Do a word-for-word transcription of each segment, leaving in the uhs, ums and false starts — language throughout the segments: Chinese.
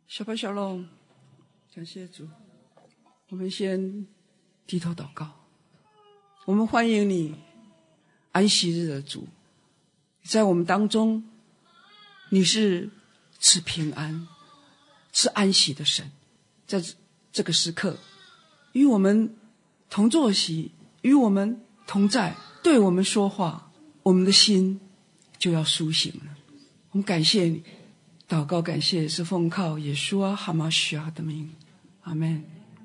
小白小龙，感谢主。我们先低头祷告。我们欢迎你，安息日的主，在我们当中，你是赐平安、赐安息的神。在这个时刻，与我们同坐席，与我们同在，对我们说话，我们的心就要苏醒了。我们感谢你，祷告感谢是奉靠耶稣啊哈马须亚的名，阿们。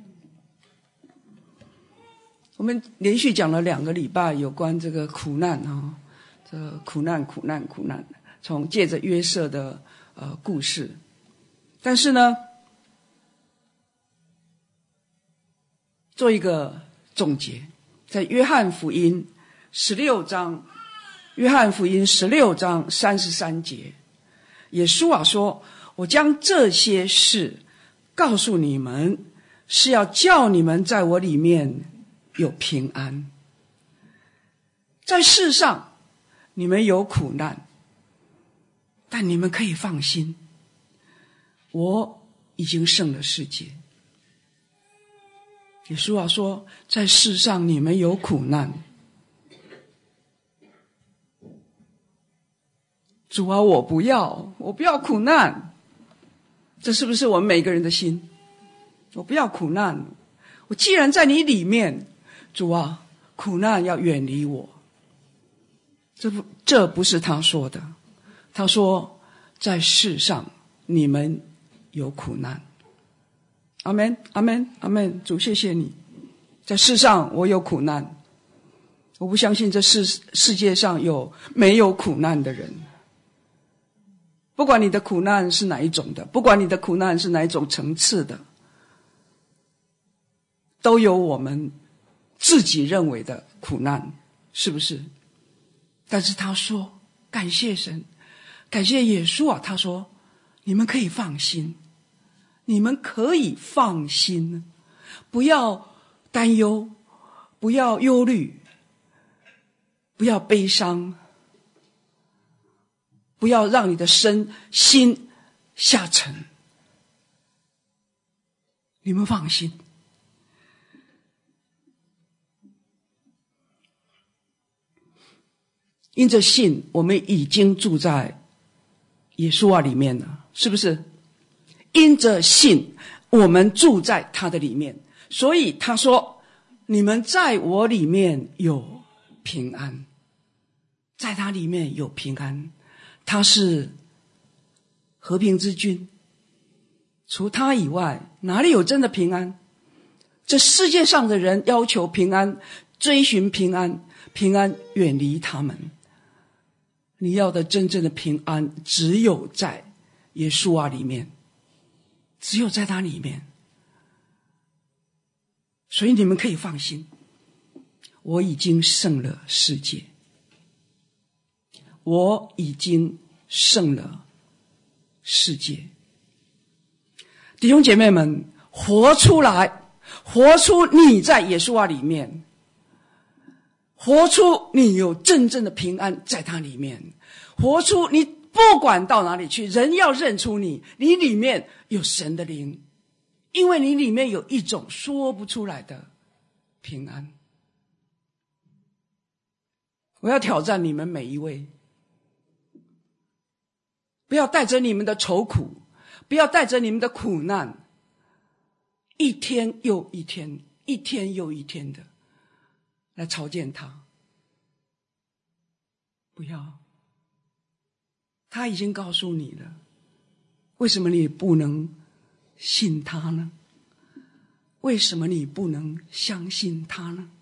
我们连续讲了两个礼拜有关这个苦难啊，这个苦难苦难苦难，从借着约瑟的呃故事，但是呢，做一个总结，在约翰福音十六章，约翰福音十六章三十三节，耶稣啊说：“我将这些事告诉你们，是要叫你们在我里面有平安。在世上你们有苦难，但你们可以放心，我已经胜了世界。”耶稣啊说，在世上你们有苦难，主啊，我不要，我不要苦难。这是不是我们每个人的心？我不要苦难，我既然在你里面，主啊，苦难要远离我。这不，这不是他说的。他说，在世上你们有苦难。阿们，阿们，阿们。主，谢谢你，在世上我有苦难。我不相信这世世界上有没有苦难的人。不管你的苦难是哪一种的，不管你的苦难是哪一种层次的，都有我们自己认为的苦难，是不是？但是他说，感谢神，感谢耶稣啊，他说，你们可以放心，你们可以放心，不要担忧，不要忧虑，不要悲伤，不要让你的身心下沉。你们放心。因着信，我们已经住在耶稣啊里面了，是不是？因着信，我们住在他的里面，所以他说，你们在我里面有平安，在他里面有平安。他是和平之君，除他以外，哪里有真的平安？这世界上的人要求平安，追寻平安，平安远离他们。你要的真正的平安，只有在耶稣啊里面，只有在他里面。所以你们可以放心，我已经胜了世界，我已经胜了世界。弟兄姐妹们，活出来，活出你在耶稣啊里面，活出你有真正的平安在他里面，活出你不管到哪里去，人要认出你，你里面有神的灵，因为你里面有一种说不出来的平安。我要挑战你们每一位，不要带着你们的愁苦，不要带着你们的苦难，一天又一天，一天又一天的来朝见他。不要，他已经告诉你了，为什么你不能信他呢？为什么你不能相信他呢？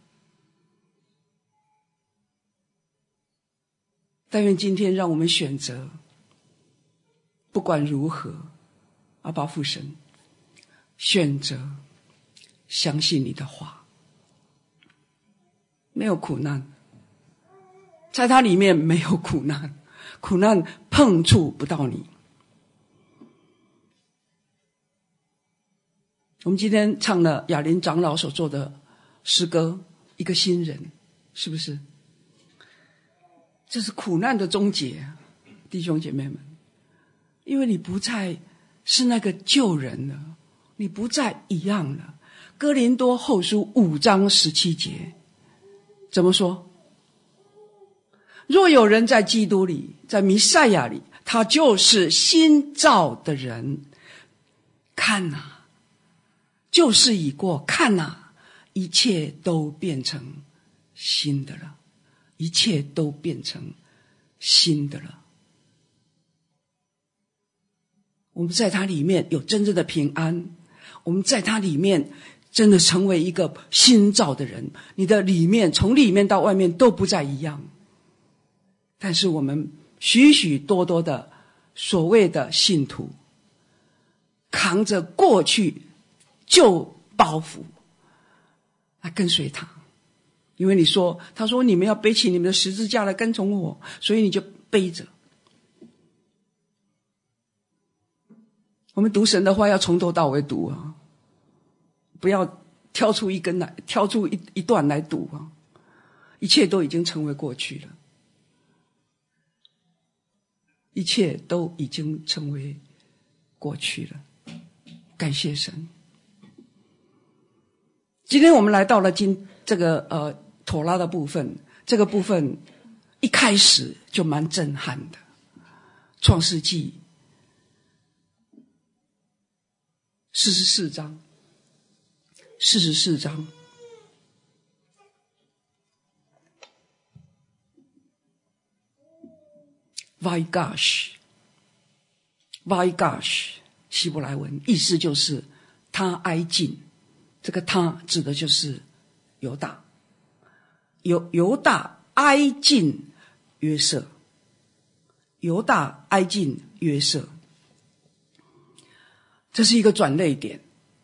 但愿今天让我们选择，不管如何，阿爸父神，选择相信你的话。没有苦难，在他里面没有苦难，苦难碰触不到你。我们今天唱了雅琳长老所做的诗歌，一个新人，是不是？这是苦难的终结，弟兄姐妹们，因为你不再是那个旧人了，你不再一样了。哥林多后书五章十七节怎么说？若有人在基督里，在弥赛亚里，他就是新造的人。看哪，旧事已过，看哪，一切都变成新的了，一切都变成新的了。我们在他里面有真正的平安，我们在他里面真的成为一个新造的人，你的里面从里面到外面都不再一样。但是我们许许多多的所谓的信徒，扛着过去旧包袱来跟随他，因为你说，他说你们要背起你们的十字架来跟从我，所以你就背着。我们读神的话要从头到尾读啊，不要挑出一根来，挑出一一段来读啊，一切都已经成为过去了，一切都已经成为过去了。感谢神。今天我们来到了今这个呃妥拉的部分，这个部分一开始就蛮震撼的。创世纪四十四章，四十四章。Vayigash Vayigash 希伯来文意思就是他挨近，这个他指的就是犹大，犹犹大挨近约瑟，犹大挨近约瑟，这是一个转捩点，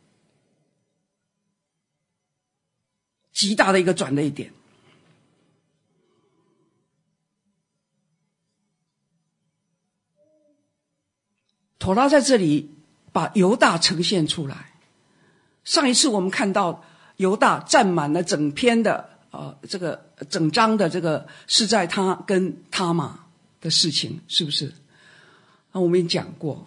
极大的一个转捩点。妥拉在这里把犹大呈现出来。上一次我们看到犹大占满了整篇的呃这个整章的这个是在他跟他玛的事情，是不是？那我们也讲过，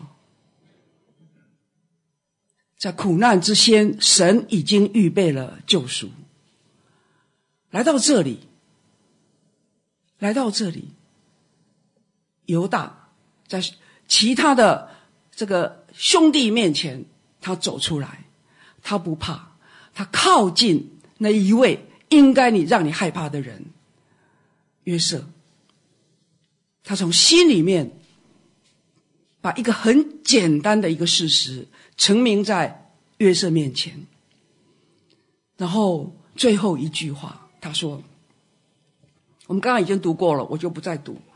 在苦难之先，神已经预备了救赎。来到这里，来到这里，犹大在其他的这个兄弟面前，他走出来，他不怕，他靠近那一位应该你让你害怕的人约瑟，他从心里面把一个很简单的一个事实呈明在约瑟面前，然后最后一句话他说，我们刚刚已经读过了，我就不再读。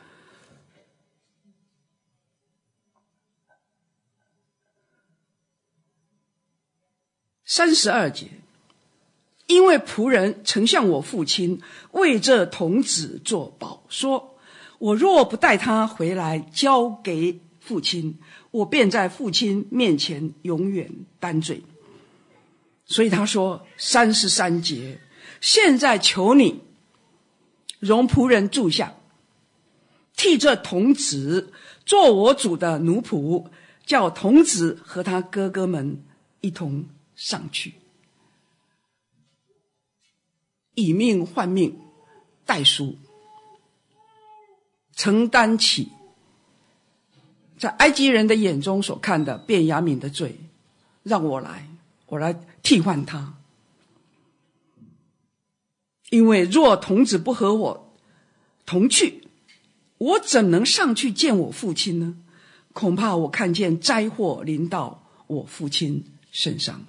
三十二节，因为仆人曾向我父亲为这童子作保，说我若不带他回来交给父亲，我便在父亲面前永远担罪。所以他说三十三节，现在求你容仆人住下，替这童子做我主的奴仆，叫童子和他哥哥们一同上去，以命换命，代赎，承担起在埃及人的眼中所看的便雅悯的罪，让我来，我来替换他。因为若童子不和我同去，我怎能上去见我父亲呢？恐怕我看见灾祸临到我父亲身上。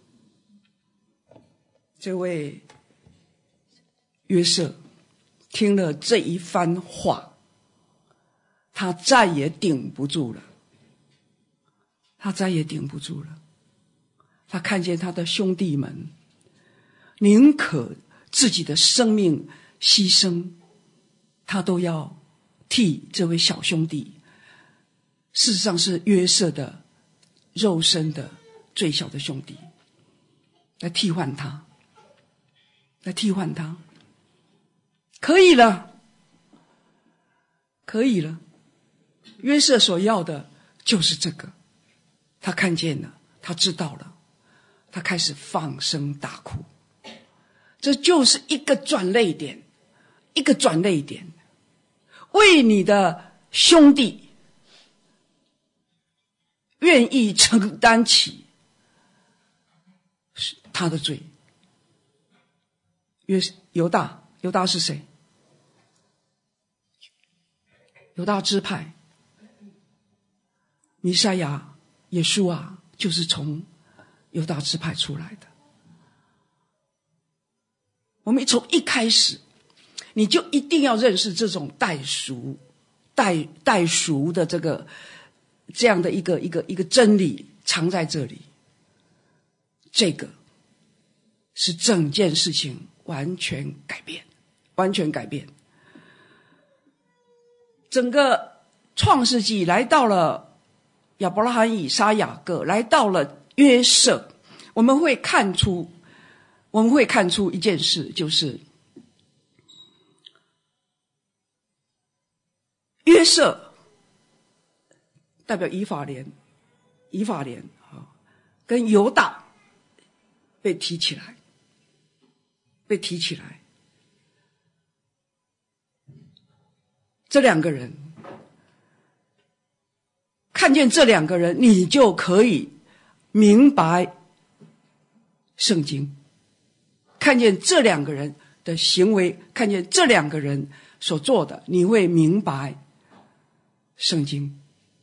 这位约瑟听了这一番话，他再也顶不住了，他再也顶不住了。他看见他的兄弟们宁可自己的生命牺牲，他都要替这位小兄弟，事实上是约瑟的肉身的最小的兄弟，来替换他，来替换他。可以了，可以了。约瑟所要的就是这个， 他看见了，他知道了，他开始放声大哭。这就是一个转捩点，一个转捩点。为你的兄弟愿意承担起他的罪。约犹大，犹大是谁？犹大支派，弥赛亚耶稣啊，就是从犹大支派出来的。我们从一开始，你就一定要认识这种代赎、代代赎的这个这样的一个一个一个真理藏在这里。这个是整件事情完全改变，完全改变。整个创世纪来到了亚伯拉罕、以撒、雅各，来到了约瑟，我们会看出，我们会看出一件事，就是约瑟代表以法莲，以法莲啊，跟犹大被提起来，被提起来。这两个人，看见这两个人，你就可以明白圣经。看见这两个人的行为，看见这两个人所做的，你会明白圣经。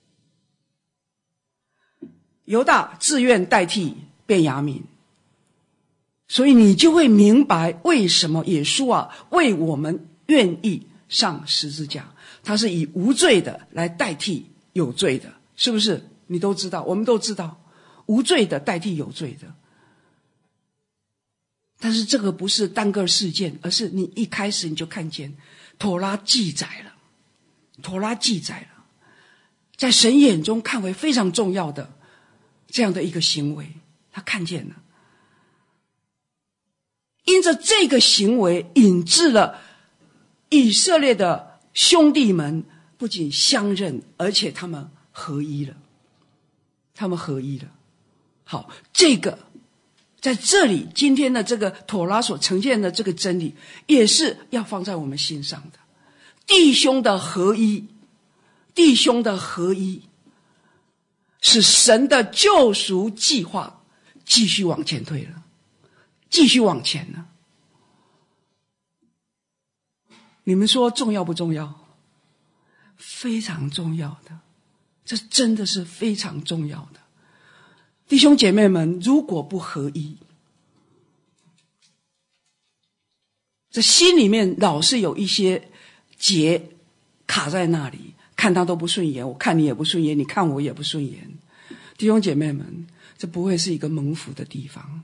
犹大自愿代替便雅悯，所以你就会明白为什么耶稣啊为我们愿意上十字架，他是以无罪的来代替有罪的，是不是？你都知道，我们都知道，无罪的代替有罪的。但是这个不是单个事件，而是你一开始你就看见妥拉记载了，妥拉记载了，在神眼中看为非常重要的这样的一个行为，他看见了。因着这个行为引致了以色列的兄弟们不仅相认，而且他们合一了，他们合一了。好，这个在这里今天的这个妥拉所呈现的这个真理，也是要放在我们心上的。弟兄的合一，弟兄的合一，使神的救赎计划继续往前推了，继续往前了。你们说重要不重要？非常重要的，这真的是非常重要的。弟兄姐妹们，如果不合一，这心里面老是有一些结卡在那里，看他都不顺眼，我看你也不顺眼，你看我也不顺眼。弟兄姐妹们，这不会是一个蒙福的地方，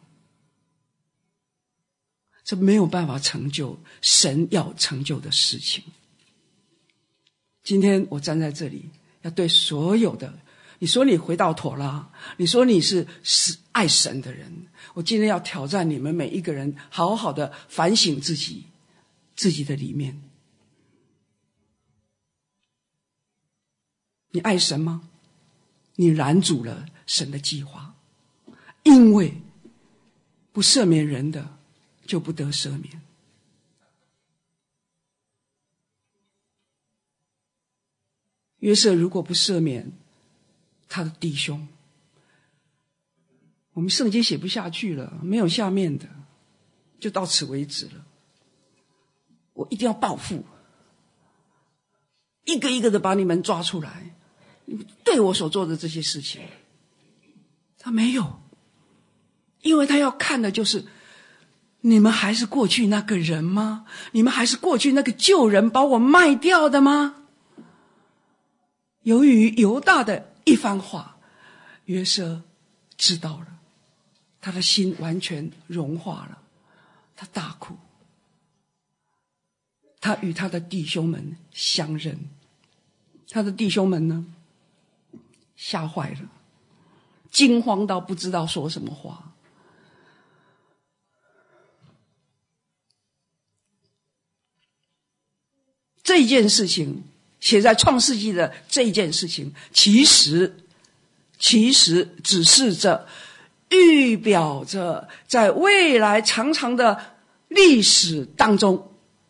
这没有办法成就神要成就的事情。今天我站在这里，要对所有的，你说你回到妥拉，你说你是爱神的人，我今天要挑战你们每一个人，好好的反省自己，自己的里面。你爱神吗？你拦阻了神的计划，因为不赦免人的就不得赦免。约瑟如果不赦免他的弟兄，我们圣经写不下去了，没有下面的，就到此为止了。我一定要报复，一个一个的把你们抓出来，对我所做的这些事情。他没有，因为他要看的就是你们还是过去那个人吗？你们还是过去那个旧人把我卖掉的吗？由于犹大的一番话，约瑟知道了，他的心完全融化了，他大哭，他与他的弟兄们相认。他的弟兄们呢，吓坏了，惊慌到不知道说什么话。这一件事情写在创世纪的这一件事情，其实其实指示着、预表着在未来长长的历史当中，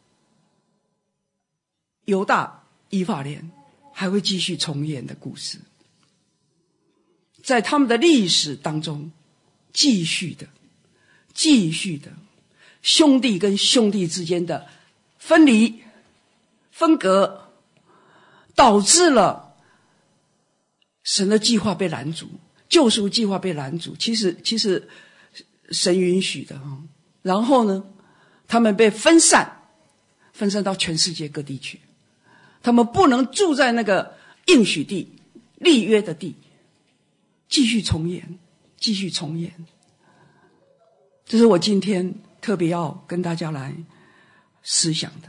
犹大以法莲还会继续重演的故事，在他们的历史当中继续的继续的兄弟跟兄弟之间的分离分隔，导致了神的计划被拦阻，救赎计划被拦阻，其实其实神允许的。然后呢，他们被分散分散到全世界各地去，他们不能住在那个应许地立约的地，继续重演继续重演。这是我今天特别要跟大家来思想的。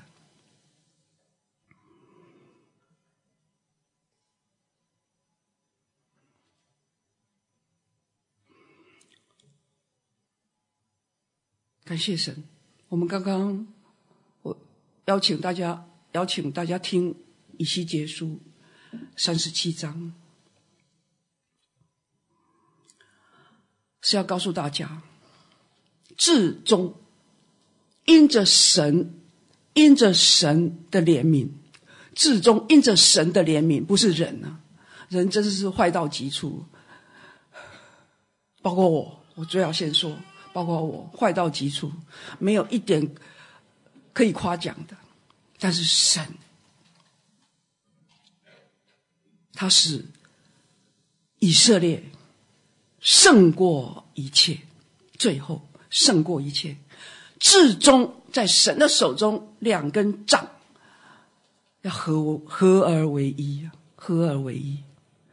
感谢神，我们刚刚我邀请大家邀请大家听以西结书三十七章，是要告诉大家，至终因着神因着神的怜悯，至终因着神的怜悯，不是人啊，人真的是坏到极处，包括我我最要先说包括我坏到极处，没有一点可以夸奖的。但是神他使以色列胜过一切，最后胜过一切，至终在神的手中两根杖要合合而为一，合而为一。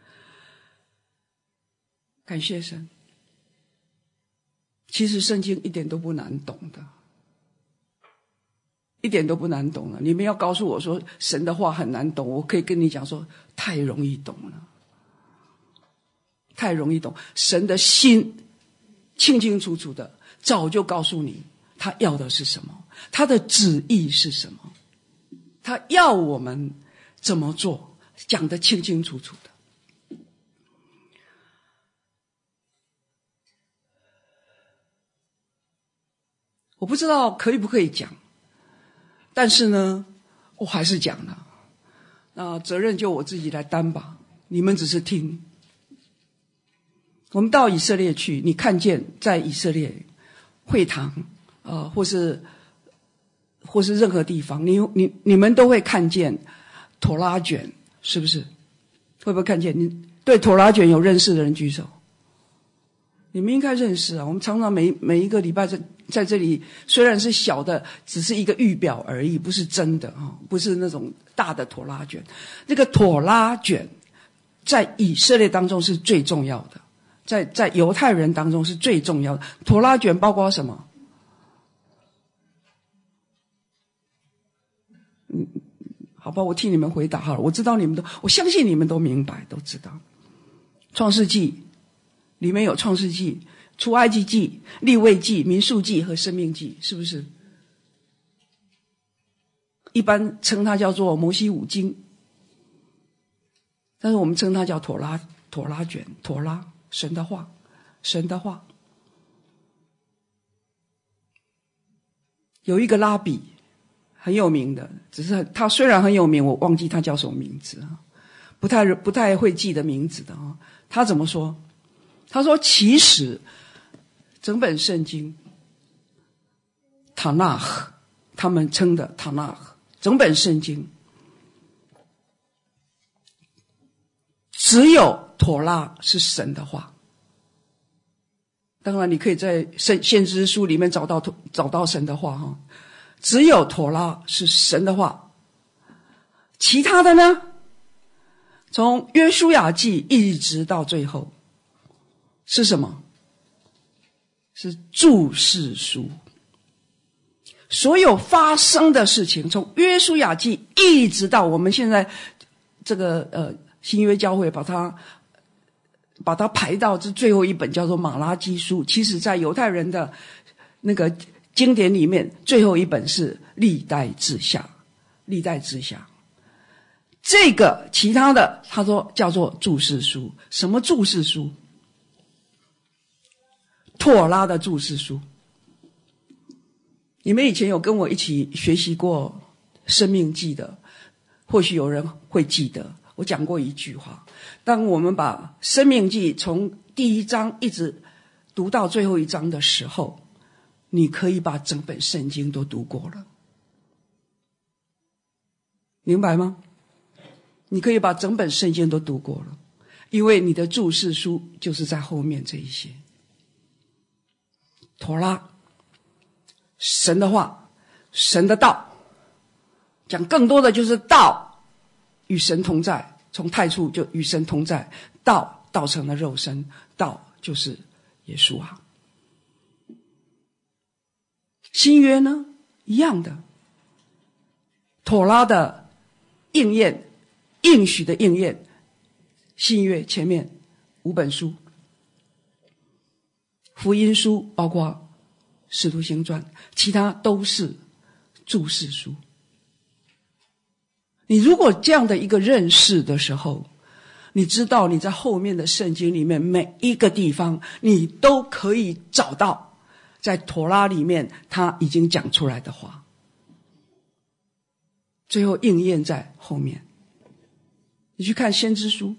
感谢神。其实圣经一点都不难懂的，一点都不难懂了。你们要告诉我说神的话很难懂，我可以跟你讲说太容易懂了，太容易懂。神的心清清楚楚的早就告诉你他要的是什么，他的旨意是什么，他要我们怎么做，讲得清清楚楚的。我不知道可以不可以讲，但是呢我还是讲了，那责任就我自己来担吧，你们只是听。我们到以色列去，你看见在以色列会堂呃，或是或是任何地方，你你你们都会看见妥拉卷，是不是？会不会看见？你对妥拉卷有认识的人举手。你们应该认识啊，我们常常每每一个礼拜在在这里，虽然是小的，只是一个预表而已，不是真的啊，不是那种大的妥拉卷。那个妥拉卷在以色列当中是最重要的，在在犹太人当中是最重要的。妥拉卷包括什么？嗯，好吧，我替你们回答好了。我知道你们都，我相信你们都明白，都知道。创世纪里面有创世纪、出埃及记、利未记、民数记和申命记，是不是？一般称它叫做摩西五经，但是我们称它叫妥拉妥拉卷，妥拉神的话，神的话。有一个拉比很有名的，只是他虽然很有名，我忘记他叫什么名字啊，不太不太会记得名字的啊。他怎么说？他说其实整本圣经塔纳赫，他们称的塔纳赫，整本圣经只有妥拉是神的话。当然你可以在先知书里面找到找到神的话哈，只有妥拉是神的话。其他的呢，从约书亚记一直到最后是什么？是注释书。所有发生的事情，从约书亚记一直到我们现在这个呃新约教会把它把它排到这最后一本叫做马拉基书，其实在犹太人的那个经典里面最后一本是历代志下，历代志下。 这个其他的他说叫做注释书。什么注释书？妥拉的注释书。你们以前有跟我一起学习过生命记的，或许有人会记得我讲过一句话，当我们把生命记从第一章一直读到最后一章的时候，你可以把整本圣经都读过了，明白吗？你可以把整本圣经都读过了，因为你的注释书就是在后面这一些。妥拉，神的话，神的道，讲更多的就是道与神同在，从太初就与神同在，道道成了肉身，道就是耶稣啊。新约呢，一样的，妥拉的应验，应许的应验，新约前面五本书，福音书包括使徒行传，其他都是注释书。你如果这样的一个认识的时候，你知道你在后面的圣经里面每一个地方你都可以找到在妥拉里面他已经讲出来的话，最后应验在后面。你去看先知书，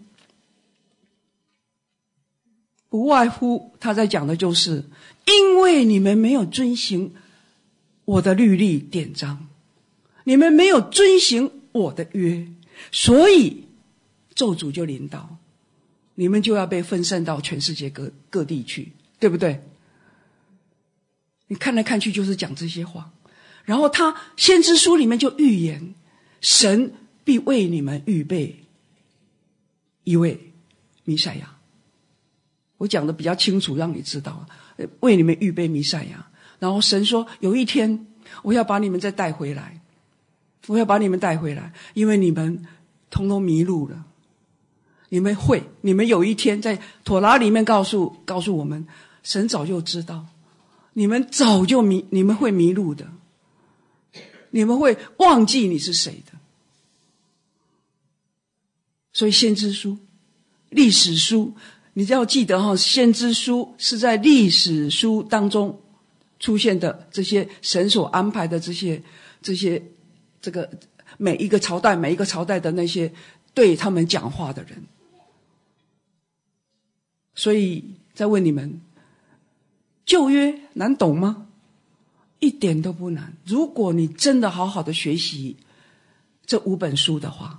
不外乎他在讲的就是因为你们没有遵行我的律例典章，你们没有遵行我的约，所以咒诅就临到，你们就要被分散到全世界各各地去，对不对？你看来看去就是讲这些话。然后他先知书里面就预言，神必为你们预备一位弥赛亚。我讲的比较清楚，让你知道为你们预备弥赛亚。然后神说有一天我要把你们再带回来，我要把你们带回来，因为你们通通迷路了。你们会你们有一天在妥拉里面告诉告诉我们，神早就知道你们早就迷你们会迷路的，你们会忘记你是谁的。所以先知书，历史书，你要记得哈，先知书是在历史书当中出现的，这些神所安排的这些这些这个每一个朝代每一个朝代的那些对他们讲话的人。所以再问你们，旧约难懂吗？一点都不难。如果你真的好好的学习这五本书的话，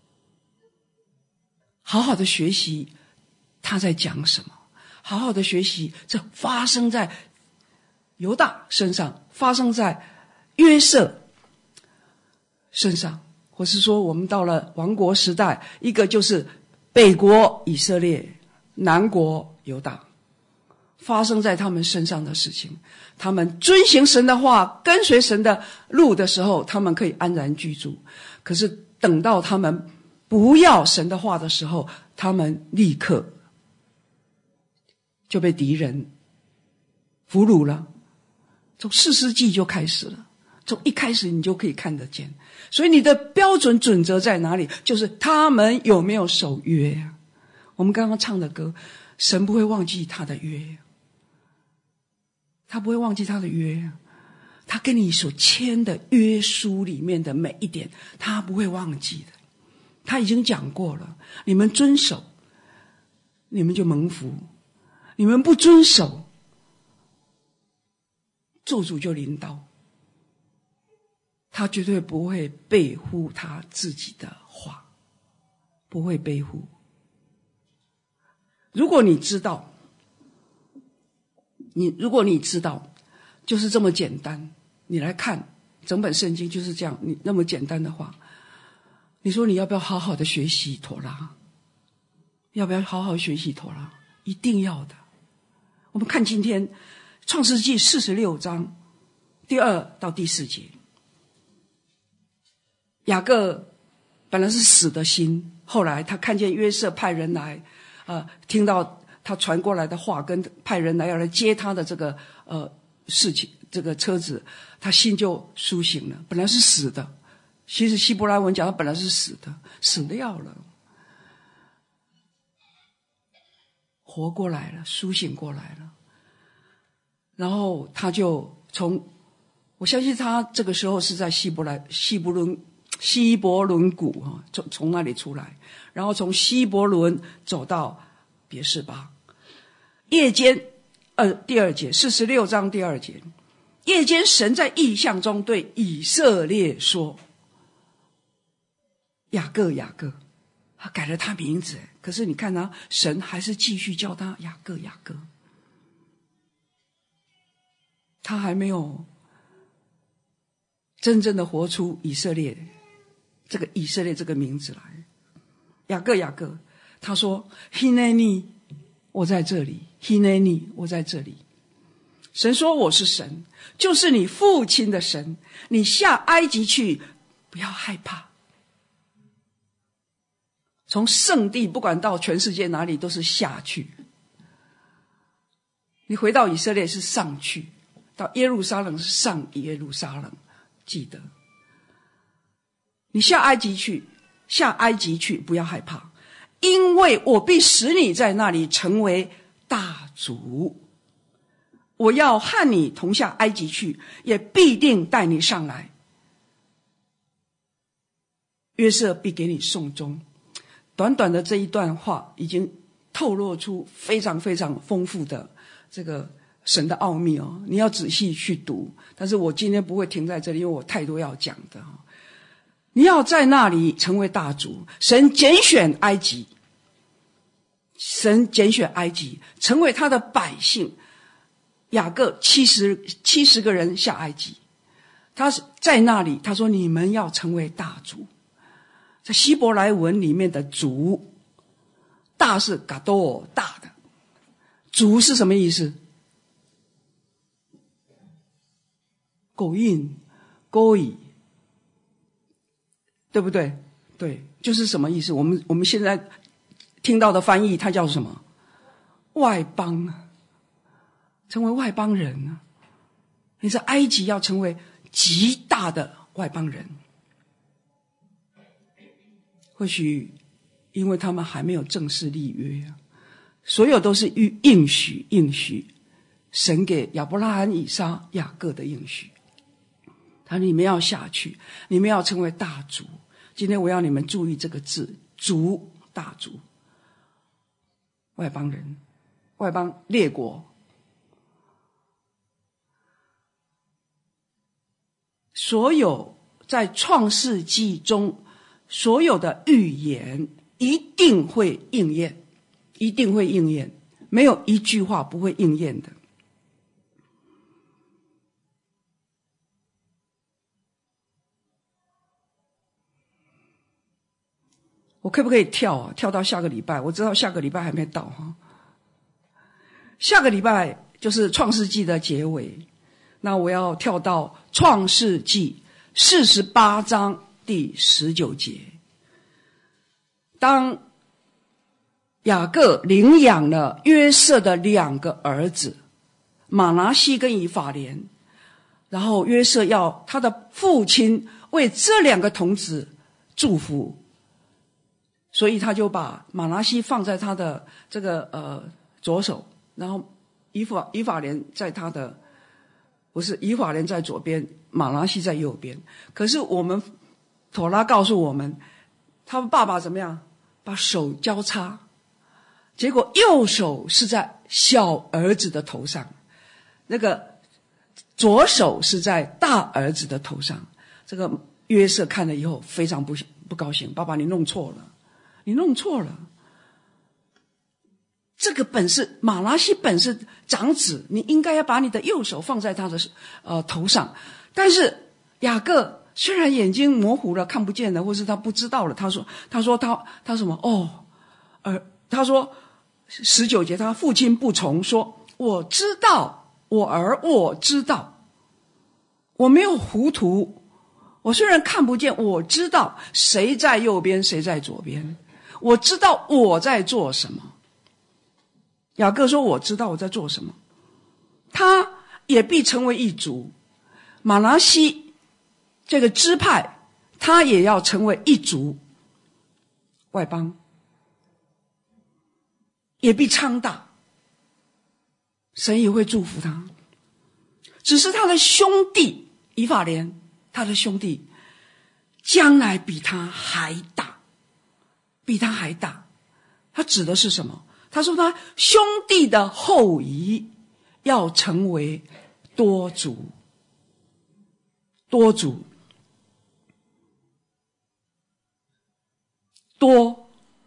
好好的学习他在讲什么，好好的学习这发生在犹大身上，发生在约瑟身上，或是说我们到了王国时代，一个就是北国以色列，南国犹大，发生在他们身上的事情。他们遵行神的话，跟随神的路的时候，他们可以安然居住。可是等到他们不要神的话的时候，他们立刻就被敌人俘虏了。从士师记就开始了，从一开始你就可以看得见。所以你的标准准则在哪里？就是他们有没有守约啊？我们刚刚唱的歌，神不会忘记他的约，他不会忘记他的约，他跟你所签的约书里面的每一点，他不会忘记的。他已经讲过了，你们遵守，你们就蒙福；你们不遵守，咒诅就临到。他绝对不会背乎他自己的话，不会背乎。如果你知道，你如果你知道，就是这么简单，你来看整本圣经就是这样，你那么简单的话，你说你要不要好好的学习妥拉？要不要好好学习妥拉？一定要的。我们看今天创世纪四十六章第二到第四节，雅各本来是死的心，后来他看见约瑟派人来，呃，听到他传过来的话，跟派人来要来接他的这个呃事情，这个车子，他心就苏醒了。本来是死的， 其实希伯来文讲他本来是死的，死掉了，活过来了，苏醒过来了。然后他就从，我相信他这个时候是在希伯来希伯伦希伯伦谷哈，从从那里出来，然后从希伯伦走到别是巴。夜间，呃，第二节四十六章第二节，夜间神在异象中对以色列说：“雅各，雅各。”他改了他名字，可是你看他，神还是继续叫他雅各，雅各。他还没有真正的活出以色列这个以色列这个名字来。雅各，雅各，他说 Hineni 我在这里， Hineni 我在这里。神说我是神，就是你父亲的神，你下埃及去，不要害怕。从圣地不管到全世界哪里都是下去，你回到以色列是上去，到耶路撒冷是上耶路撒冷。记得你下埃及去，下埃及去，不要害怕，因为我必使你在那里成为大族，我要和你同下埃及去，也必定带你上来，约瑟必给你送终。短短的这一段话已经透露出非常非常丰富的这个神的奥秘哦，你要仔细去读。但是我今天不会停在这里，因为我太多要讲的。你要在那里成为大族，神拣选埃及，神拣选埃及成为他的百姓。雅各七十七十个人下埃及，他在那里他说你们要成为大族。在希伯来文里面的族，大是嘎多大的，族是什么意思？狗印勾引，对不对？对，就是什么意思？我们我们现在听到的翻译，它叫什么？外邦，成为外邦人。你在埃及要成为极大的外邦人。或许因为他们还没有正式立约啊，所有都是应许应许，神给亚伯拉罕、以撒、雅各的应许。他说你们要下去，你们要成为大族。今天我要你们注意这个字，族，大族，外邦人，外邦列国。所有在创世纪中所有的预言一定会应验，一定会应验，没有一句话不会应验的。我可不可以跳啊？跳到下个礼拜？我知道下个礼拜还没到哈。下个礼拜就是创世纪的结尾，那我要跳到创世纪四十八章第十九节。当雅各领养了约瑟的两个儿子马拿西跟以法莲，然后约瑟要他的父亲为这两个童子祝福，所以他就把马拿西放在他的这个呃左手，然后以法以法莲在他的不是以法莲在左边，马拿西在右边。可是我们妥拉告诉我们，他们爸爸怎么样？把手交叉，结果右手是在小儿子的头上，那个左手是在大儿子的头上。这个约瑟看了以后非常不不高兴，爸爸你弄错了，你弄错了。这个本是马拿西本是长子，你应该要把你的右手放在他的呃头上。但是雅各虽然眼睛模糊了，看不见了，或是他不知道了，他说他说他他什么哦，呃他说十九节他父亲不从，说我知道我儿，我知道我没有糊涂，我虽然看不见，我知道谁在右边谁在左边，我知道我在做什么。雅各说我知道我在做什么，他也必成为一族。马拿西这个支派他也要成为一族，外邦也必昌大，神也会祝福他。只是他的兄弟以法莲，他的兄弟将来比他还大，比他还大。他指的是什么？他说他兄弟的后裔要成为多族，多族，多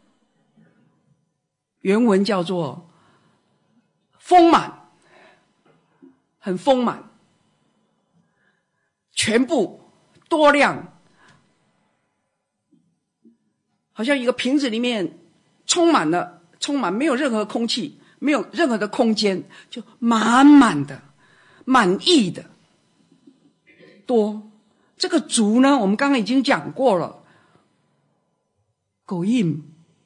原文叫做丰满，很丰满，全部多量，好像一个瓶子里面充满了，充满没有任何空气，没有任何的空间，就满满的，满意的多。这个族呢，我们刚刚已经讲过了，狗印，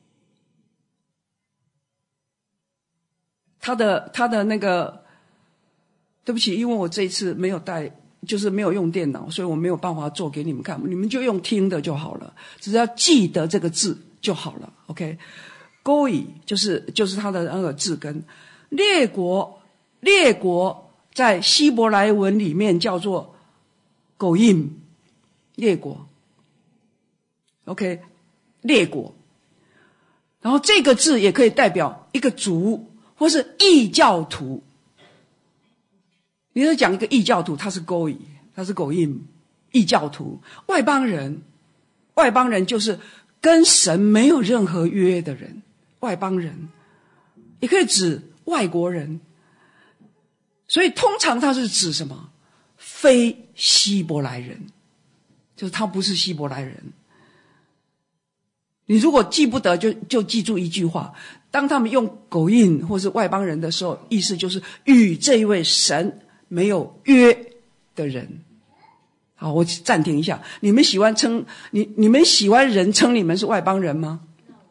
他的他的那个，对不起，因为我这一次没有带，就是没有用电脑，所以我没有办法做给你们看，你们就用听的就好了，只要记得这个字就好了。OK， 勾以就是就是他的那个字根。列国列国在希伯来文里面叫做狗印，列国。OK， 列国。然后这个字也可以代表一个族或是异教徒。你是讲一个异教徒，他是勾以，他是狗印，异教徒，外邦人，外邦人就是跟神没有任何约的人，外邦人，也可以指外国人。所以通常他是指什么？非希伯来人，就是他不是希伯来人。你如果记不得，就就记住一句话：当他们用狗印或是外邦人的时候，意思就是与这一位神没有约的人。好，我暂停一下。你们喜欢称你你们喜欢人称你们是外邦人吗？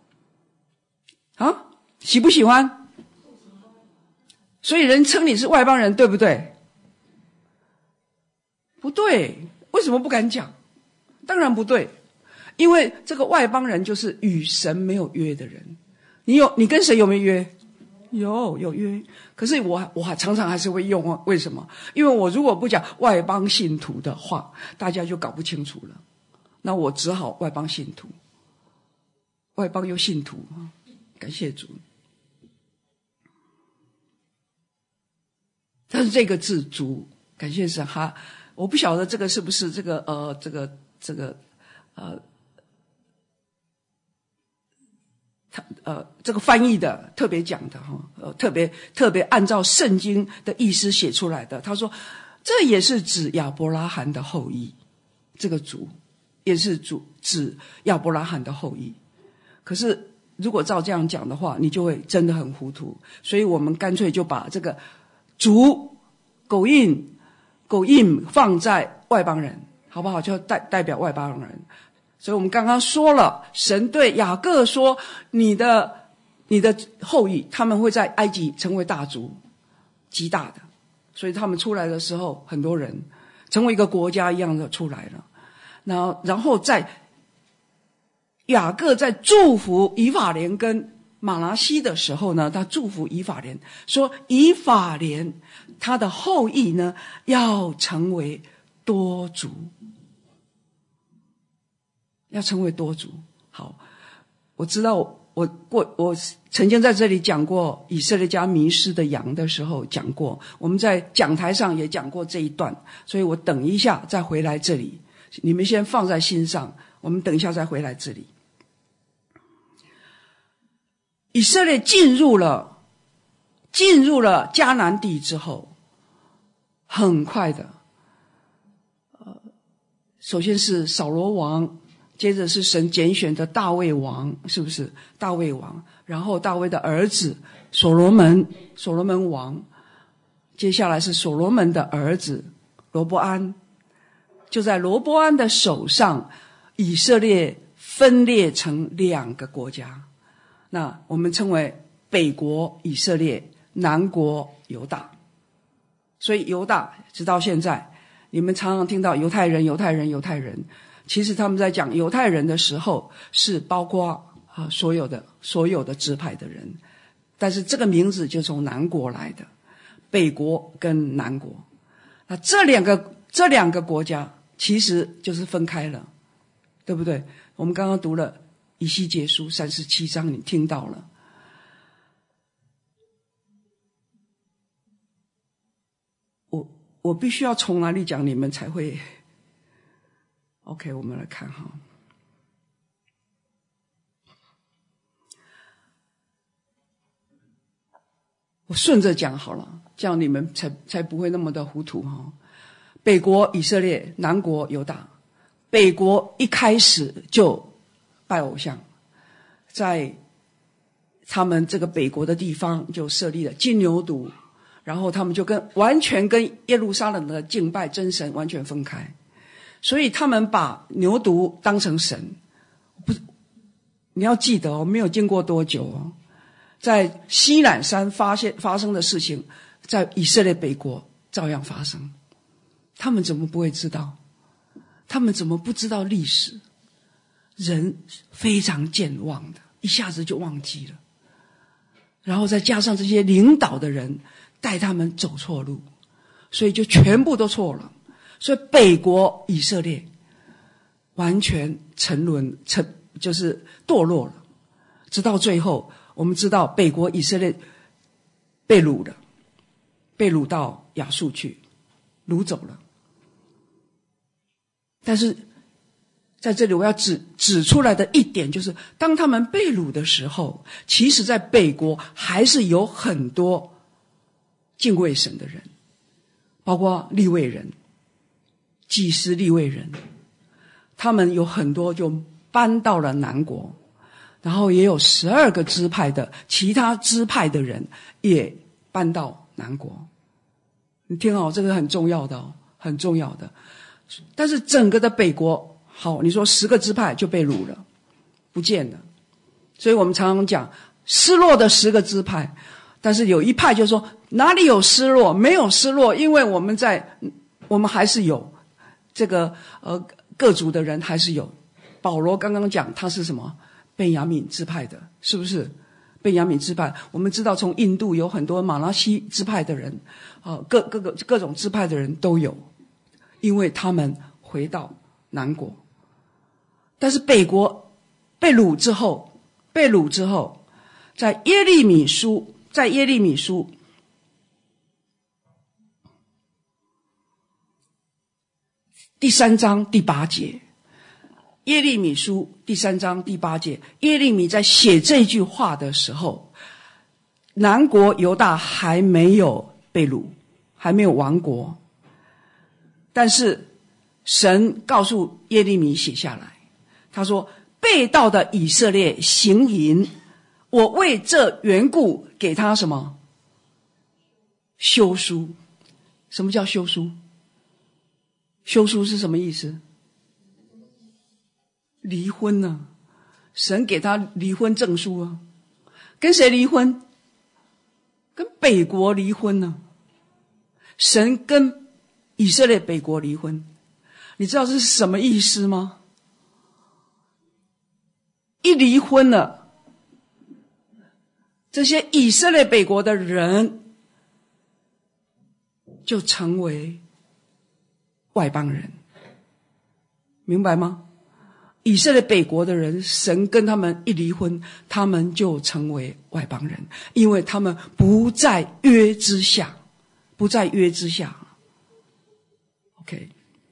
啊，喜不喜欢？所以人称你是外邦人，对不对？不对，为什么不敢讲？当然不对，因为这个外邦人就是与神没有约的人。你有你跟神有没有约？有有约，可是我我常常还是会用啊。为什么？因为我如果不讲外邦信徒的话，大家就搞不清楚了。那我只好外邦信徒，外邦又信徒，感谢主。但是这个字族，感谢神哈，我不晓得这个是不是这个呃这个这个呃。呃，这个翻译的特别讲的哈，呃，特别特别按照圣经的意思写出来的。他说，这也是指亚伯拉罕的后裔，这个族也是指指亚伯拉罕的后裔。可是如果照这样讲的话，你就会真的很糊涂。所以我们干脆就把这个族狗印狗印放在外邦人，好不好？就代代表外邦人。所以我们刚刚说了，神对雅各说，你的你的后裔他们会在埃及成为大族，极大的。所以他们出来的时候，很多人成为一个国家一样的出来了。然后然后在雅各在祝福以法莲跟马拿西的时候呢，他祝福以法莲说，以法莲他的后裔呢要成为多族，要成为多族。好，我知道我过我曾经在这里讲过以色列家迷失的羊的时候讲过，我们在讲台上也讲过这一段，所以我等一下再回来这里，你们先放在心上，我们等一下再回来这里。以色列进入了进入了迦南地之后，很快的呃，首先是扫罗王，接着是神拣选的大卫王，是不是大卫王？然后大卫的儿子所罗门，所罗门王，接下来是所罗门的儿子罗波安。就在罗波安的手上，以色列分裂成两个国家，那我们称为北国以色列，南国犹大。所以犹大直到现在，你们常常听到犹太人犹太人犹太人， 其实他们在讲犹太人的时候，是包括啊所有的所有的支派的人，但是这个名字就从南国来的，北国跟南国，那这两个这两个国家其实就是分开了，对不对？我们刚刚读了以西结书三十七章，你听到了。我我必须要从哪里讲，你们才会 OK？ 我们来看哈。我顺着讲好了，这样你们才才不会那么的糊涂哈。北国以色列，南国犹大。北国一开始就拜偶像，在他们这个北国的地方就设立了金牛犊，然后他们就跟完全跟耶路撒冷的敬拜真神完全分开，所以他们把牛犊当成神。不，你要记得哦，没有经过多久哦，在西乃山发现发生的事情，在以色列北国照样发生。他们怎么不会知道？他们怎么不知道历史？人非常健忘的，一下子就忘记了。然后再加上这些领导的人带他们走错路，所以就全部都错了。所以北国以色列完全沉沦，沉就是堕落了。直到最后，我们知道北国以色列被掳了，被掳到亚述去，掳走了。但是在这里我要指指出来的一点就是，当他们被掳的时候，其实在北国还是有很多敬畏神的人，包括利未人、祭司利未人，他们有很多就搬到了南国，然后也有十二个支派的其他支派的人也搬到南国。你听好，这个很重要的哦，很重要的。但是整个的北国，好，你说十个支派就被掳了，不见了。所以我们常常讲失落的十个支派，但是有一派就说哪里有失落？没有失落，因为我们在我们还是有这个呃各族的人还是有。保罗刚刚讲他是什么？便雅悯支派的，是不是？便雅悯支派，我们知道从印度有很多马拉西支派的人，呃各各个各种支派的人都有。因为他们回到南国，但是北国被掳之后，被掳之后，在耶利米书，在耶利米书第三章第八节，耶利米书第三章第八节，耶利米在写这句话的时候，南国犹大还没有被掳，还没有亡国。但是神告诉耶利米写下来，他说被盗的以色列行淫，我为这缘故给他什么？休书。什么叫休书？休书是什么意思？离婚呢、啊？神给他离婚证书啊。跟谁离婚？跟北国离婚呢、啊？神跟以色列北国离婚，你知道这是什么意思吗？一离婚了，这些以色列北国的人就成为外邦人，明白吗？以色列北国的人，神跟他们一离婚，他们就成为外邦人，因为他们不在约之下，不在约之下。OK，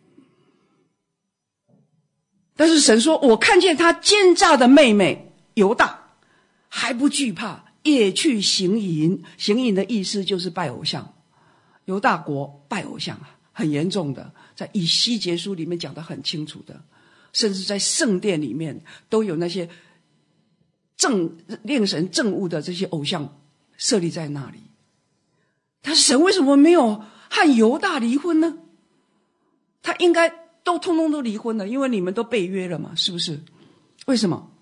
但是神说，我看见他奸诈的妹妹犹大还不惧怕，也去行淫。行淫的意思就是拜偶像，犹大国拜偶像很严重的，在以西结书里面讲得很清楚的，甚至在圣殿里面都有那些憎令神憎恶的这些偶像设立在那里。但是神为什么没有和犹大离婚呢？他应该都通通都离婚了，因为你们都被约了嘛，是不是？为什么？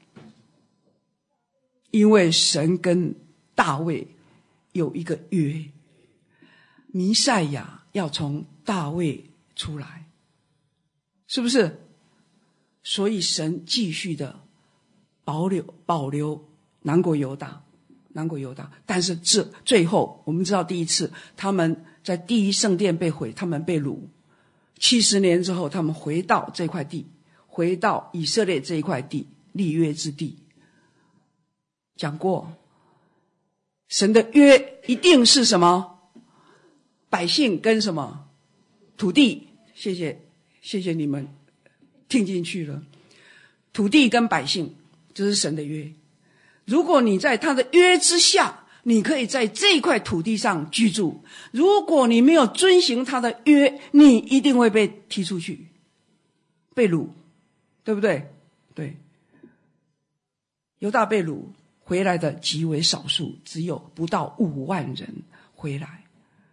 因为神跟大卫有一个约，弥赛亚要从大卫出来，是不是？ 所以神继续的保留保留南国犹大，南国犹大。但是这最后我们知道，第一次他们在第一圣殿被毁，他们被掳，七十年之后他们回到这块地，回到以色列这一块地，立约之地。讲过神的约一定是什么？百姓跟什么？土地。谢谢谢谢你们听进去了，土地跟百姓，这是神的约。如果你在他的约之下，你可以在这块土地上居住，如果你没有遵行他的约，你一定会被踢出去，被掳，对不对？对，犹大被掳回来的极为少数，只有不到五万人回来。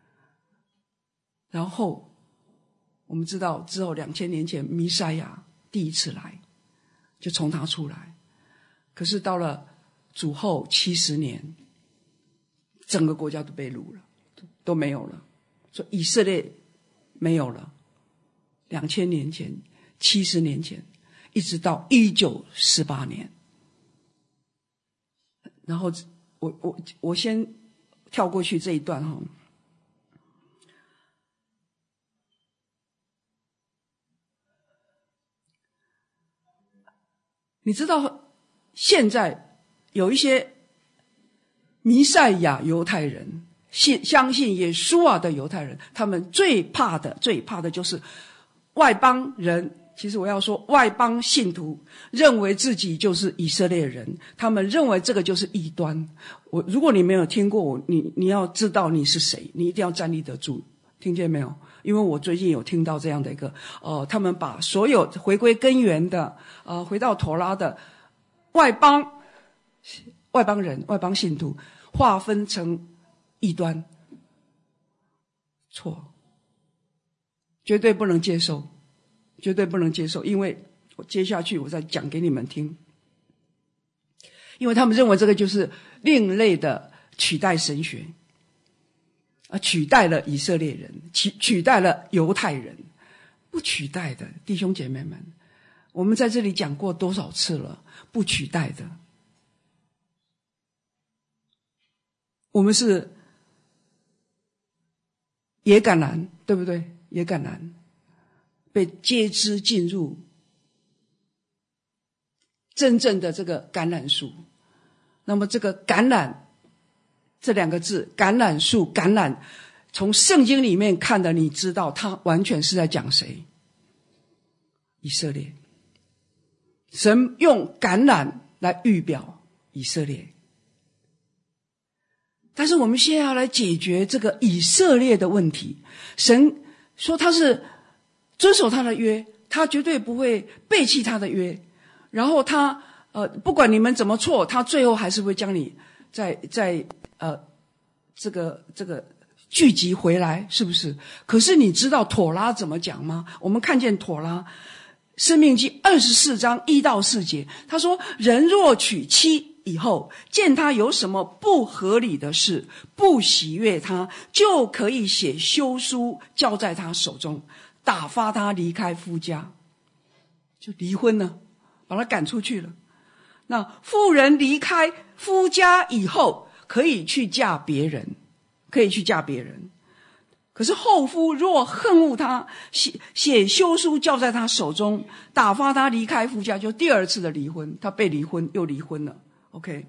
然后我们知道之后两千年前弥赛亚第一次来，就从他出来。可是到了主后七十年，整个国家都被掳了，都没有了。所以以色列没有了。两千年前，七十年前，一直到一九四八年。然后我我我先跳过去这一段哈。你知道现在有一些弥赛亚犹太人，信相信耶稣啊的犹太人，他们最怕的最怕的就是外邦人。其实我要说外邦信徒认为自己就是以色列人，他们认为这个就是异端。我如果你没有听过我，你你要知道你是谁，你一定要站立得住，听见没有？因为我最近有听到这样的一个呃，他们把所有回归根源的呃，回到妥拉的外邦外邦人、外邦信徒划分成异端，错，绝对不能接受，绝对不能接受。因为我接下去我再讲给你们听，因为他们认为这个就是另类的取代神学。啊，取代了以色列人，取取代了犹太人，不取代的弟兄姐妹们，我们在这里讲过多少次了？不取代的，我们是野橄榄，对不对？野橄榄被接枝进入真正的这个橄榄树，那么这个橄榄。这两个字橄榄树，橄榄从圣经里面看的，你知道它完全是在讲谁？以色列。神用橄榄来预表以色列。但是我们现在要来解决这个以色列的问题。神说他是遵守他的约，他绝对不会背弃他的约，然后他呃不管你们怎么错，他最后还是会将你在在呃，这个这个聚集回来，是不是？可是你知道妥拉怎么讲吗？我们看见妥拉申命记二十四章一到四节，他说：人若娶妻以后，见他有什么不合理的事，不喜悦他，就可以写休书交在他手中，打发他离开夫家，就离婚了，把他赶出去了。那妇人离开夫家以后，可以去嫁别人，可以去嫁别人。可是后夫若恨恶他，写写休书交在他手中，打发他离开夫家，就第二次的离婚，他被离婚又离婚了。OK，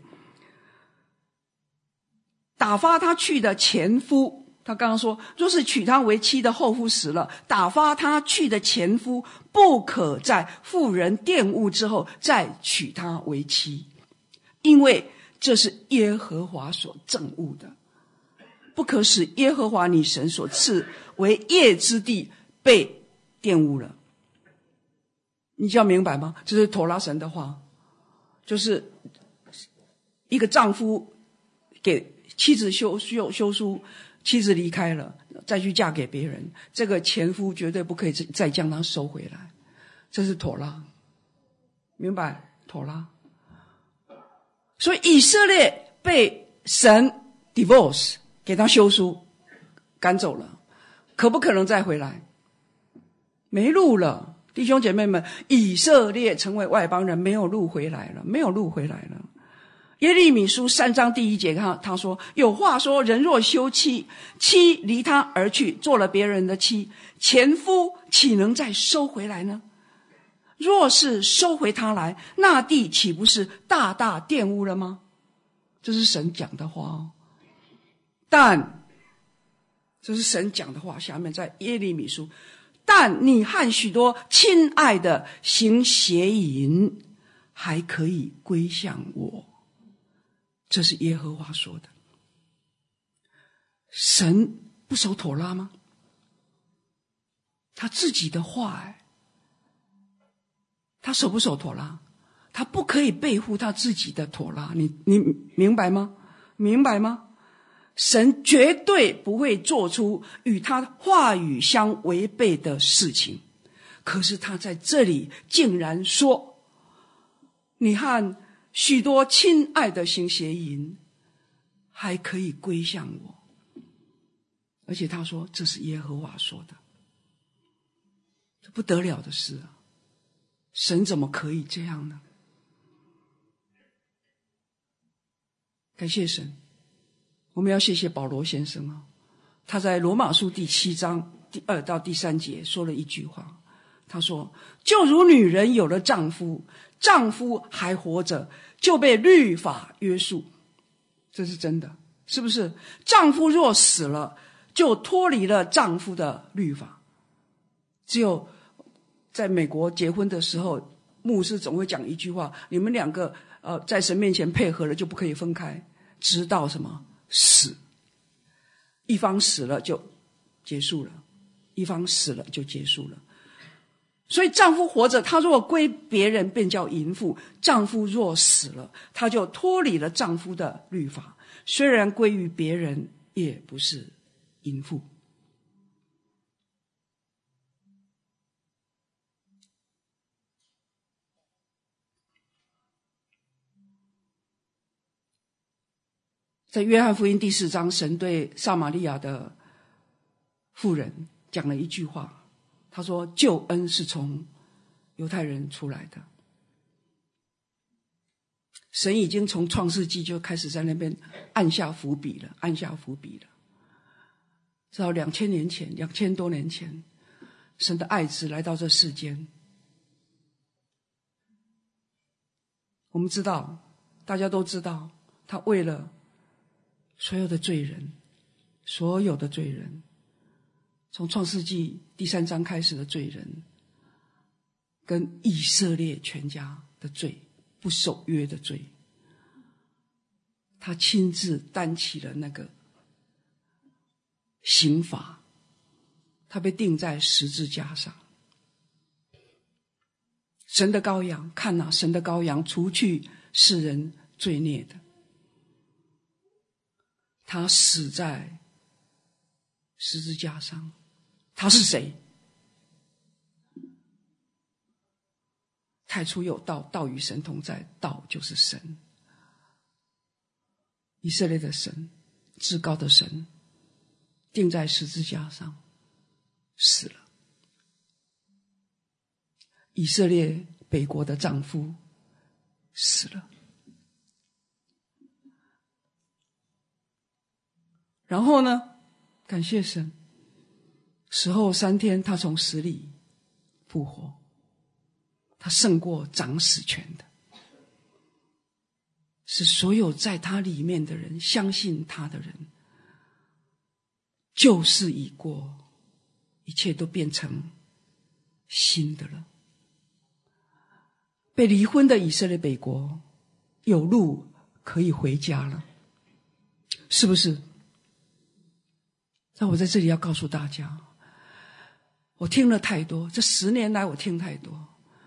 打发他去的前夫，他刚刚说，若是娶她为妻的后夫死了，打发他去的前夫不可在妇人玷污之后再娶她为妻，因为这是耶和华所憎恶的，不可使耶和华你神所赐为业之地被玷污了。你就要明白吗？这是妥拉神的话，就是一个丈夫给妻子休休休书，妻子离开了，再去嫁给别人，这个前夫绝对不可以再将她收回来，这是妥拉，明白？妥拉。所以以色列被神 divorce 给他休书赶走了，可不可能再回来？没路了， 弟兄姐妹们，以色列成为外邦人，没有路回来了，没有路回来了。耶利米书三章第一节，他他说，有话说，人若休妻，妻离他而去，做了别人的妻，前夫岂能再收回来呢？若是收回他来，那地岂不是大大玷污了吗？这是神讲的话哦。但这是神讲的话，下面在耶利米书，但你和许多亲爱的行邪淫，还可以归向我。这是耶和华说的。神不守妥拉吗？他自己的话，哎，他守不守妥拉？他不可以背负他自己的妥拉，你你明白吗？明白吗？神绝对不会做出与他话语相违背的事情，可是他在这里竟然说，你和许多亲爱的行邪淫，还可以归向我。而且他说，这是耶和华说的，这不得了的事啊！神怎么可以这样呢？感谢神，我们要谢谢保罗先生啊，他在罗马书第七章第二到第三节说了一句话，他说，就如女人有了丈夫，丈夫还活着，就被律法约束。这是真的，是不是？丈夫若死了，就脱离了丈夫的律法。只有在美国结婚的时候，牧师总会讲一句话，你们两个呃在神面前配合了，就不可以分开，直到什么？死。一方死了就结束了，一方死了就结束了。所以丈夫活着，他若归别人，便叫淫妇；丈夫若死了，他就脱离了丈夫的律法，虽然归于别人，也不是淫妇。在约翰福音第四章，神对撒玛利亚的妇人讲了一句话，他说，救恩是从犹太人出来的。神已经从创世纪就开始在那边按下伏笔了，按下伏笔了。直到两千年前，两千多年前，神的爱子来到这世间。我们知道，大家都知道，他为了所有的罪人，所有的罪人，从创世纪第三章开始的罪人，跟以色列全家的罪，不守约的罪，他亲自担起了那个刑罚，他被钉在十字架上。神的羔羊，看哪，神的羔羊，除去世人罪孽的。他死在十字架上，他是谁？太初有道，道与神同在，道就是神。以色列的神，至高的神，钉在十字架上，死了。以色列北国的丈夫死了。然后呢，感谢神，死后三天他从死里复活，他胜过掌死权的，是所有在他里面的人，相信他的人，旧事已过，一切都变成新的了。被离婚的以色列北国有路可以回家了，是不是？那我在这里要告诉大家，我听了太多，这十年来我听太多，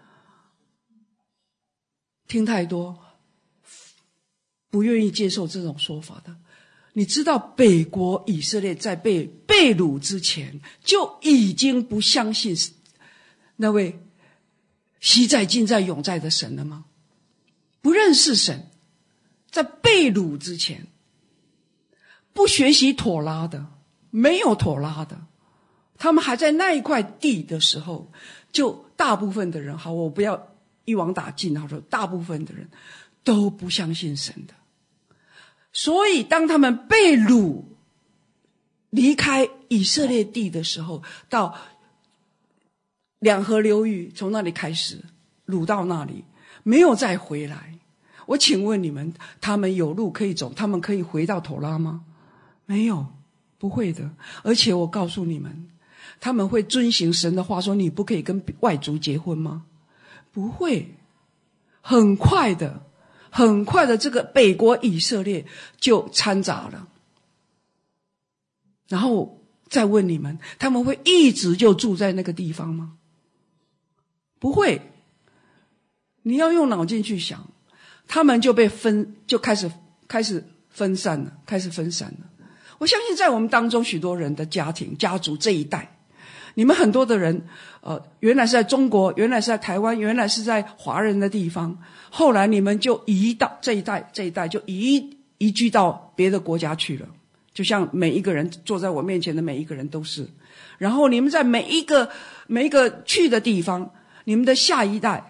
听太多不愿意接受这种说法的。你知道北国以色列在被被掳之前就已经不相信那位昔在今在永在的神了吗？不认识神，在被掳之前不学习妥拉的，没有妥拉的， 他们还在那一块地的时候，就大部分的人，好，我不要一网打尽，好说大部分的人都不相信神的。所以当他们被掳离开以色列地的时候，到两河流域，从那里开始掳到那里，没有再回来。我请问你们，他们有路可以走，他们可以回到妥拉吗？没有，不会的。而且我告诉你们，他们会遵行神的话，说你不可以跟外族结婚吗？不会。很快的很快的这个北国以色列就掺杂了。然后再问你们，他们会一直就住在那个地方吗？不会。你要用脑筋去想，他们就被分，就开始开始分散了，开始分散了。我相信在我们当中许多人的家庭家族这一代，你们很多的人呃，原来是在中国，原来是在台湾，原来是在华人的地方，后来你们就移到这一代这一代就移移居到别的国家去了，就像每一个人坐在我面前的每一个人都是。然后你们在每一个每一个去的地方，你们的下一代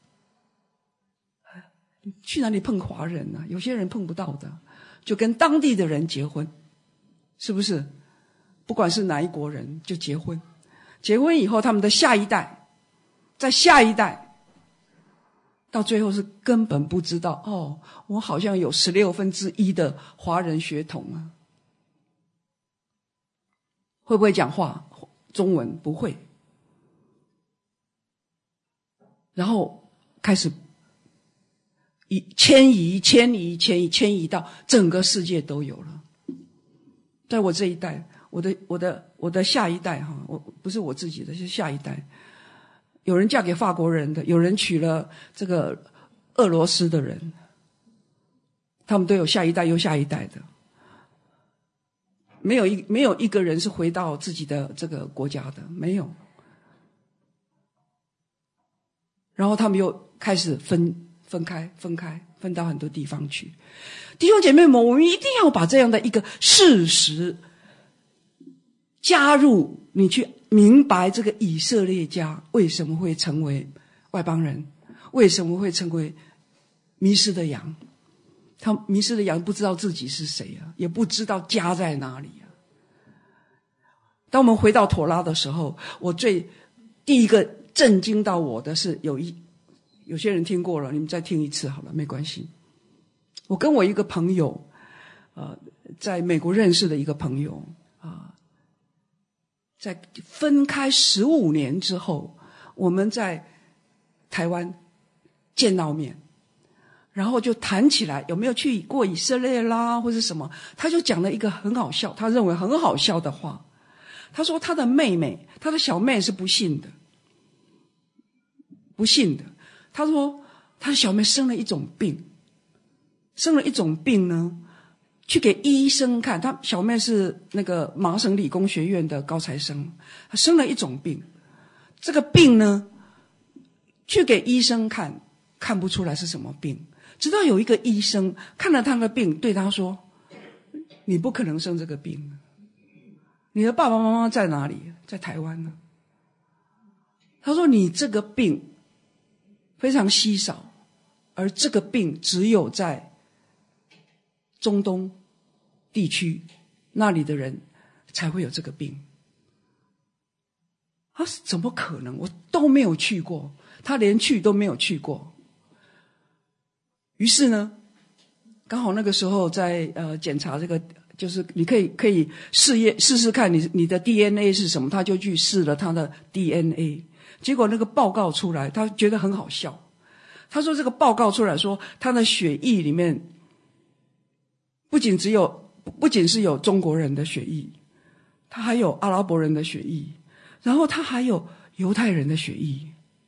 去哪里碰华人呢、啊？有些人碰不到的，就跟当地的人结婚，是不是？不管是哪一国人就结婚，结婚以后他们的下一代，在下一代，到最后是根本不知道，哦，我好像有十六分之一的华人血统啊。会不会讲话？中文不会。然后开始移迁移迁移迁移迁移到整个世界都有了。在我这一代，我的我的我的下一代哈，我不是我自己的，是下一代。有人嫁给法国人的，有人娶了这个俄罗斯的人，他们都有下一代又下一代的。没有一没有一个人是回到自己的这个国家的，没有。然后他们又开始分分开分开分到很多地方去。弟兄姐妹们，我们一定要把这样的一个事实加入，你去明白这个以色列家为什么会成为外邦人，为什么会成为迷失的羊。他迷失的羊不知道自己是谁啊，也不知道家在哪里啊。当我们回到妥拉的时候，我最第一个震惊到我的是，有一有些人听过了，你们再听一次好了，没关系。我跟我一个朋友，呃，在美国认识的一个朋友啊、呃，在分开十五年之后，我们在台湾见到面。然后就谈起来有没有去过以色列啦或者什么，他就讲了一个很好笑，他认为很好笑的话。他说他的妹妹，他的小妹是不信的，不信的。他说他的小妹生了一种病，生了一种病呢，去给医生看。他小妹是那个麻省理工学院的高材生，他生了一种病，这个病呢，去给医生看，看不出来是什么病。直到有一个医生看了他的病，对他说：“你不可能生这个病，你的爸爸妈妈在哪里？在台湾呢。”他说：“你这个病非常稀少，而这个病只有在中东地区那里的人才会有这个病。”他说：“怎么可能？我都没有去过，他连去都没有去过。”于是呢，刚好那个时候在呃检查这个，就是你可以可以试验试试看你你的 D N A 是什么，他就去试了他的 D N A， 结果那个报告出来，他觉得很好笑。他说这个报告出来说，他的血液里面不仅只有不仅是有中国人的血液，他还有阿拉伯人的血液，然后他还有犹太人的血液，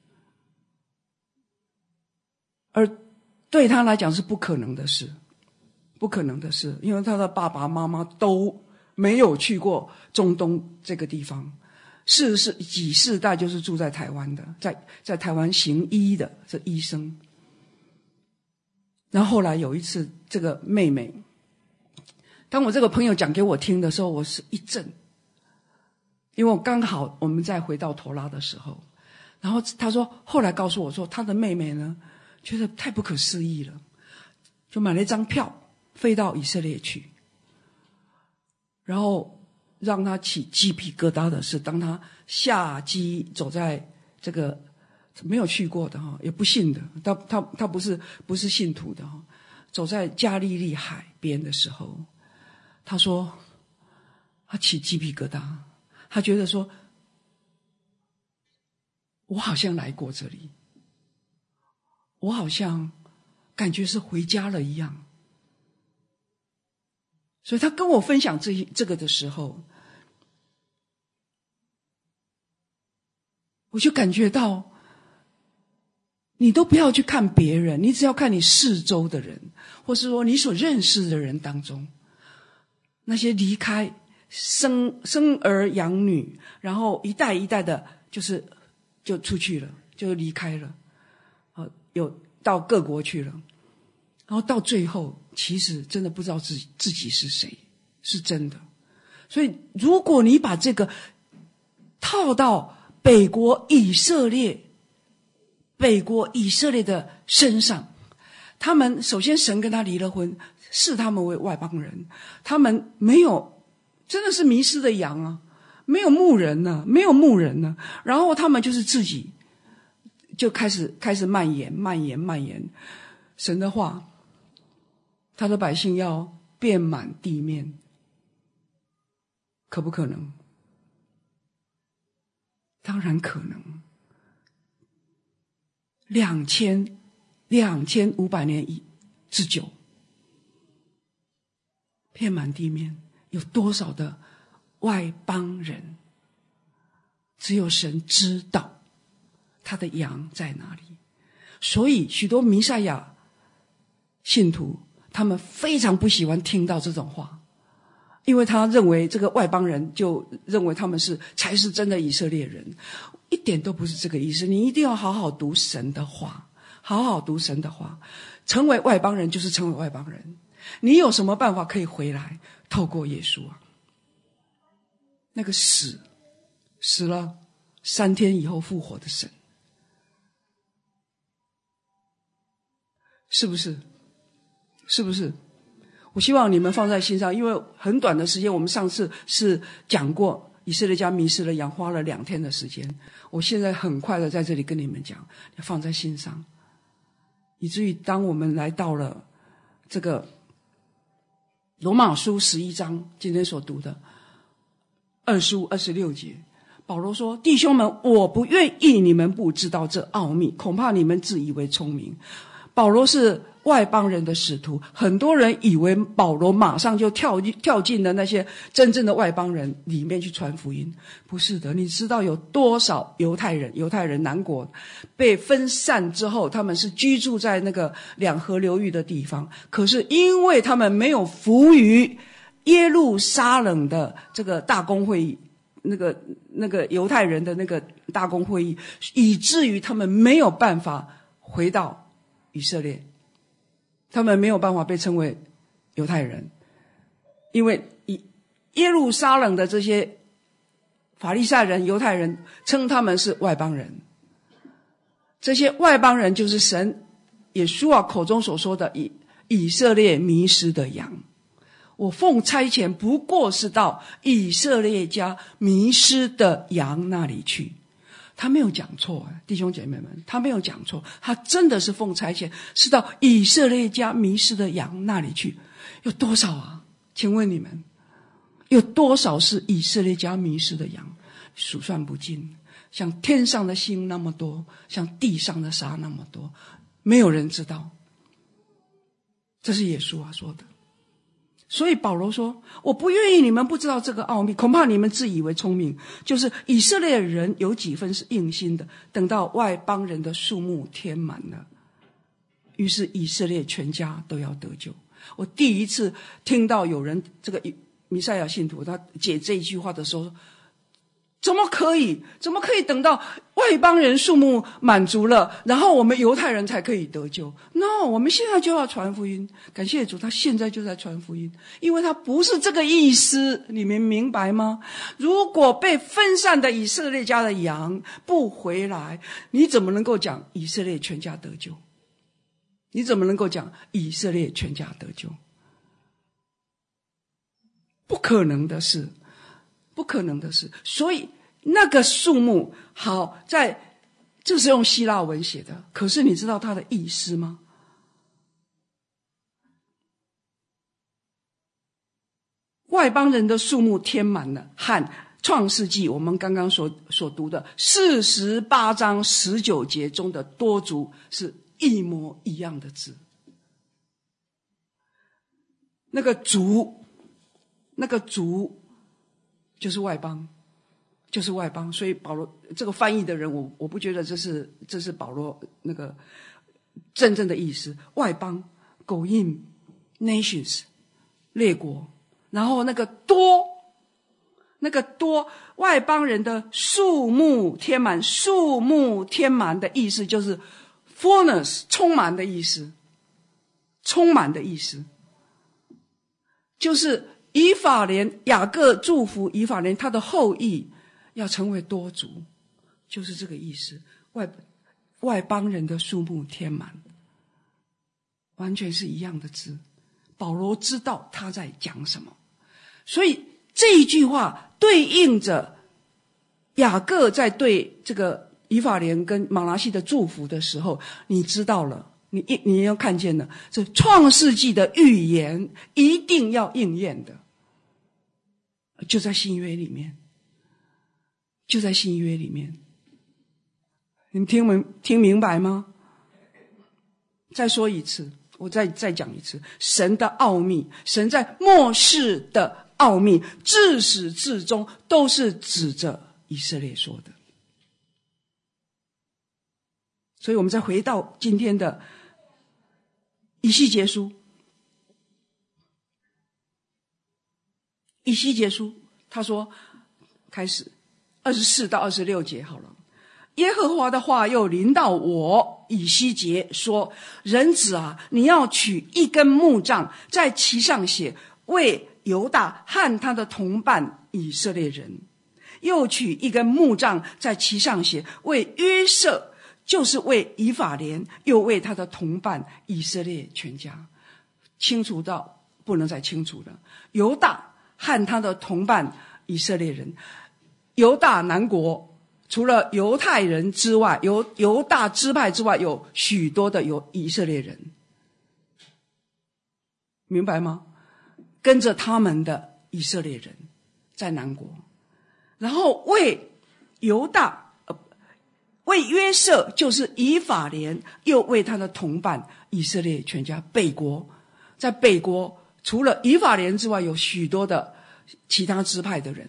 而对他来讲是不可能的事，不可能的事，因为他的爸爸妈妈都没有去过中东这个地方，世世几世代就是住在台湾的，在在台湾行医的这医生。然后后来有一次，这个妹妹，当我这个朋友讲给我听的时候，我是一震。 因为我刚好我们再回到陀拉的时候，然后他说后来告诉我说他的妹妹呢觉得太不可思议了，就买了一张票飞到以色列去。然后让他起鸡皮疙瘩的是，当他下机走在这个没有去过的哈，也不信的，他他他不是不是信徒的哈，走在加利利海边的时候，他说他起鸡皮疙瘩，他觉得说我好像来过这里，我好像感觉是回家了一样。所以他跟我分享这这个的时候，我就感觉到你都不要去看别人，你只要看你四周的人，或是说你所认识的人当中，那些离开生生儿养女，然后一代一代的就是就出去了，就离开了，啊，有到各国去了，然后到最后其实真的不知道自己自己是谁，是真的。所以如果你把这个套到北国以色列北国以色列的身上，他们首先神跟他离了婚，视他们为外邦人，他们没有，真的是迷失的羊啊，没有牧人呢、啊，没有牧人呢、啊，然后他们就是自己就开始开始蔓延蔓延蔓延神的话，他的百姓要遍满地面，可不可能？当然可能。两千两千五百年之久，遍满地面，有多少的外邦人？只有神知道他的羊在哪里。所以许多弥赛亚信徒，他们非常不喜欢听到这种话，因为他认为这个外邦人就认为他们是才是真的以色列人，一点都不是这个意思。你一定要好好读神的话，好好读神的话。成为外邦人就是成为外邦人，你有什么办法可以回来？透过耶稣啊，那个死死了三天以后复活的神，是不是？是不是？我希望你们放在心上，因为很短的时间，我们上次是讲过以色列家迷失了羊，花了两天的时间。我现在很快的在这里跟你们讲，要放在心上，以至于当我们来到了这个罗马书十一章今天所读的二十五、二十六节，保罗说：“弟兄们，我不愿意你们不知道这奥秘，恐怕你们自以为聪明。”保罗是外邦人的使徒，很多人以为保罗马上就跳跳进了那些真正的外邦人里面去传福音，不是的。你知道有多少犹太人犹太人南国被分散之后，他们是居住在那个两河流域的地方，可是因为他们没有服于耶路撒冷的这个大公会议，那个那个犹太人的那个大公会议，以至于他们没有办法回到以色列，他们没有办法被称为犹太人，因为耶路撒冷的这些法利赛人犹太人称他们是外邦人。这些外邦人就是神耶稣啊口中所说的以以色列迷失的羊。我奉差遣不过是到以色列家迷失的羊那里去。他没有讲错，弟兄姐妹们，他没有讲错，他真的是奉差遣，是到以色列家迷失的羊那里去。有多少啊？请问你们，有多少是以色列家迷失的羊？数算不尽，像天上的星那么多，像地上的沙那么多，没有人知道。这是耶稣啊说的。所以保罗说，我不愿意你们不知道这个奥秘，恐怕你们自以为聪明。就是以色列人有几分是硬心的，等到外邦人的数目填满了，于是以色列全家都要得救。我第一次听到有人这个弥赛亚信徒他解这一句话的时候， 怎么可以？怎么可以等到外邦人数目满足了，然后我们犹太人才可以得救 ？No， 我们现在就要传福音。感谢主，他现在就在传福音，因为他不是这个意思，你们明白吗？如果被分散的以色列家的羊不回来，你怎么能够讲以色列全家得救？你怎么能够讲以色列全家得救？不可能的事。不可能的事，所以那个数目好在，这是用希腊文写的，可是你知道它的意思吗？外邦人的数目填满了，和创世纪我们刚刚所所读的四十八章十九节中的多族是一模一样的字。那个族，那个族。就是外邦，就是外邦，所以保罗这个翻译的人，我我不觉得这是这是保罗那个真正的意思。外邦 ，Goyim nations 列国，然后那个多，那个多外邦人的数目填满，数目填满的意思就是 fullness 充满的意思，充满的意思，就是。以法莲雅各祝福以法莲他的后裔要成为多族，就是这个意思。外外邦人的数目填满，完全是一样的字。保罗知道他在讲什么，所以这一句话对应着雅各在对这个以法莲跟玛拿西的祝福的时候，你知道了，你你要看见了，这创世纪的预言一定要应验的。就在新约里面，就在新约里面，你们听明听明白吗？再说一次，我再再讲一次，神的奥秘，神在末世的奥秘，自始至终都是指着以色列说的。所以我们再回到今天的以西结书。以西结书他说，开始二十四到二十六节好了。耶和华的话又临到我以西结说，人子啊，你要取一根木杖，在其上写为犹大和他的同伴以色列人，又取一根木杖，在其上写为约瑟，就是为以法莲，又为他的同伴以色列全家。清楚到不能再清楚了。犹大和他的同伴以色列人，犹大南国除了犹太人之外，犹犹大支派之外，有许多的有以色列人，明白吗？跟着他们的以色列人在南国，然后为犹大、呃、为约瑟，就是以法莲，又为他的同伴以色列全家。北国，在北国除了以法莲之外，有许多的其他支派的人。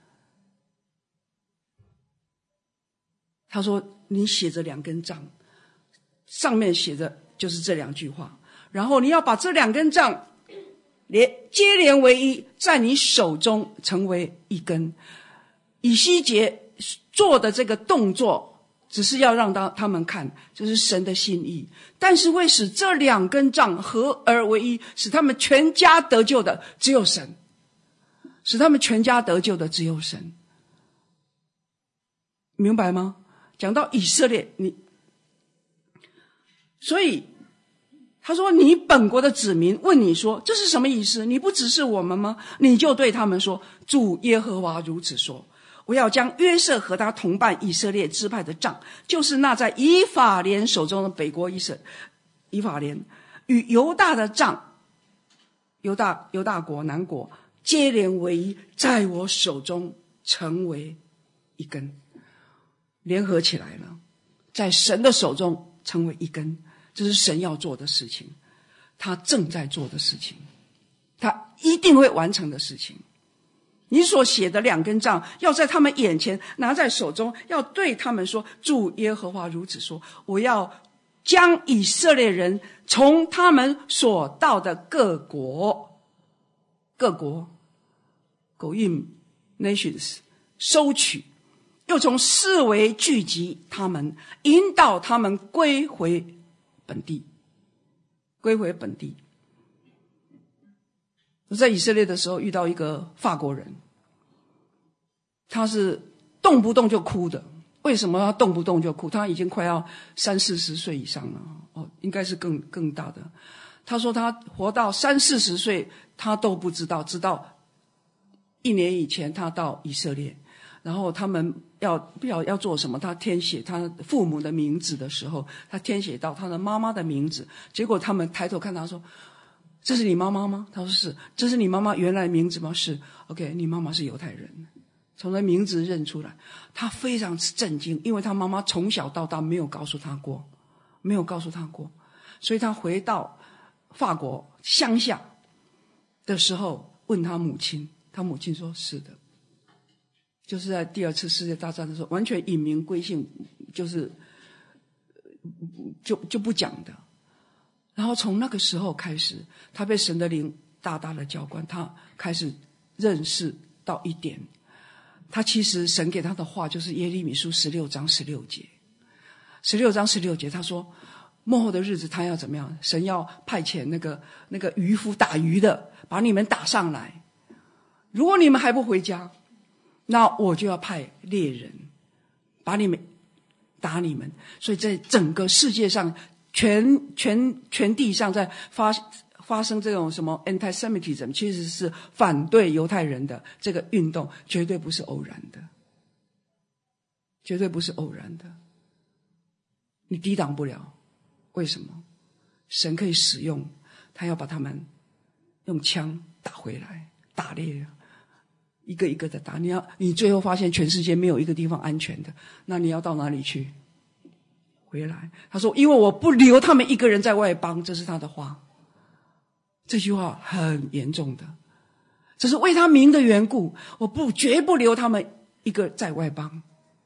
他说，你写着两根杖，上面写着就是这两句话，然后你要把这两根杖连接连为一，在你手中成为一根。以西结做的这个动作只是要让他们看这是神的心意，但是会使这两根杖合而为一，使他们全家得救的只有神，使他们全家得救的只有神，明白吗？讲到以色列，你所以他说，你本国的子民问你说，这是什么意思？你不只是我们吗？你就对他们说，主耶和华如此说，我要将约瑟和他同伴以色列支派的杖，就是那在以法莲手中的北国以色以法莲，与犹大的杖，犹大犹大国南国接连为一，在我手中成为一根，联合起来了，在神的手中成为一根。这是神要做的事情，他正在做的事情，他一定会完成的事情。你所写的两根杖要在他们眼前拿在手中，要对他们说，主耶和华如此说，我要将以色列人从他们所到的各国各国 Goyim nations 收取， 又从四围聚集他们，引导他们归回本地，归回本地。我在以色列的时候遇到一个法国人，他是动不动就哭的。为什么他动不动就哭？他已经快要三四十岁以上了，哦，应该是更更大的。他说他活到三四十岁，他都不知道，直到一年以前他到以色列，然后他们要不晓得要做什么，他填写他父母的名字的时候，他填写到他的妈妈的名字，结果他们抬头看他说：“这是你妈妈吗？”他说：“是。”“这是你妈妈原来的名字吗？”“是。” “OK， 你妈妈是犹太人。”从那名字认出来，他非常震惊，因为他妈妈从小到大没有告诉他过，没有告诉他过，所以他回到法国乡下的时候问他母亲，他母亲说是的，就是在第二次世界大战的时候完全隐名归姓，就是就就不讲的。然后从那个时候开始，他被神的灵大大的浇灌，他开始认识到一点，他其实神给他的话就是耶利米书十六章十六节，十六章十六节他说末后的日子他要怎么样？神要派遣那个那个渔夫打鱼的，把你们打上来。如果你们还不回家，那我就要派猎人把你们打你们。所以在整个世界上，全全全地上在发发生这种什么 anti-Semitism， 其实是反对犹太人的这个运动，绝对不是偶然的，绝对不是偶然的。你抵挡不了，为什么？神可以使用，他要把他们用枪打回来，打猎，一个一个的打。你要，你最后发现全世界没有一个地方安全的，那你要到哪里去？回来。他说：“因为我不留他们一个人在外邦。”这是他的话。这句话很严重的，这是为他名的缘故，我不绝不留他们一个在外邦，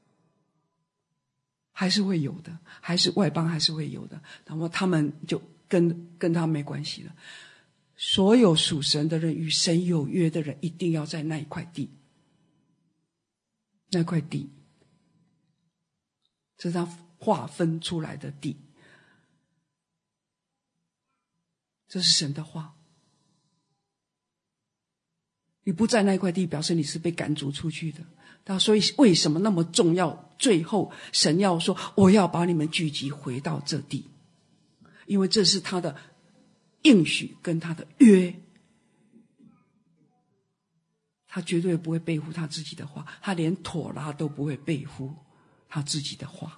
还是会有的，还是外邦还是会有的，然后他们就跟跟他没关系了。所有属神的人，与神有约的人，一定要在那一块地，那块地，这是他划分出来的地。这是神的话，你不在那块地，表示你是被赶逐出去的。那所以为什么那么重要？最后神要说，我要把你们聚集回到这地，因为这是他的应许跟他的约，他绝对不会背负他自己的话，他连妥拉都不会背负他自己的话。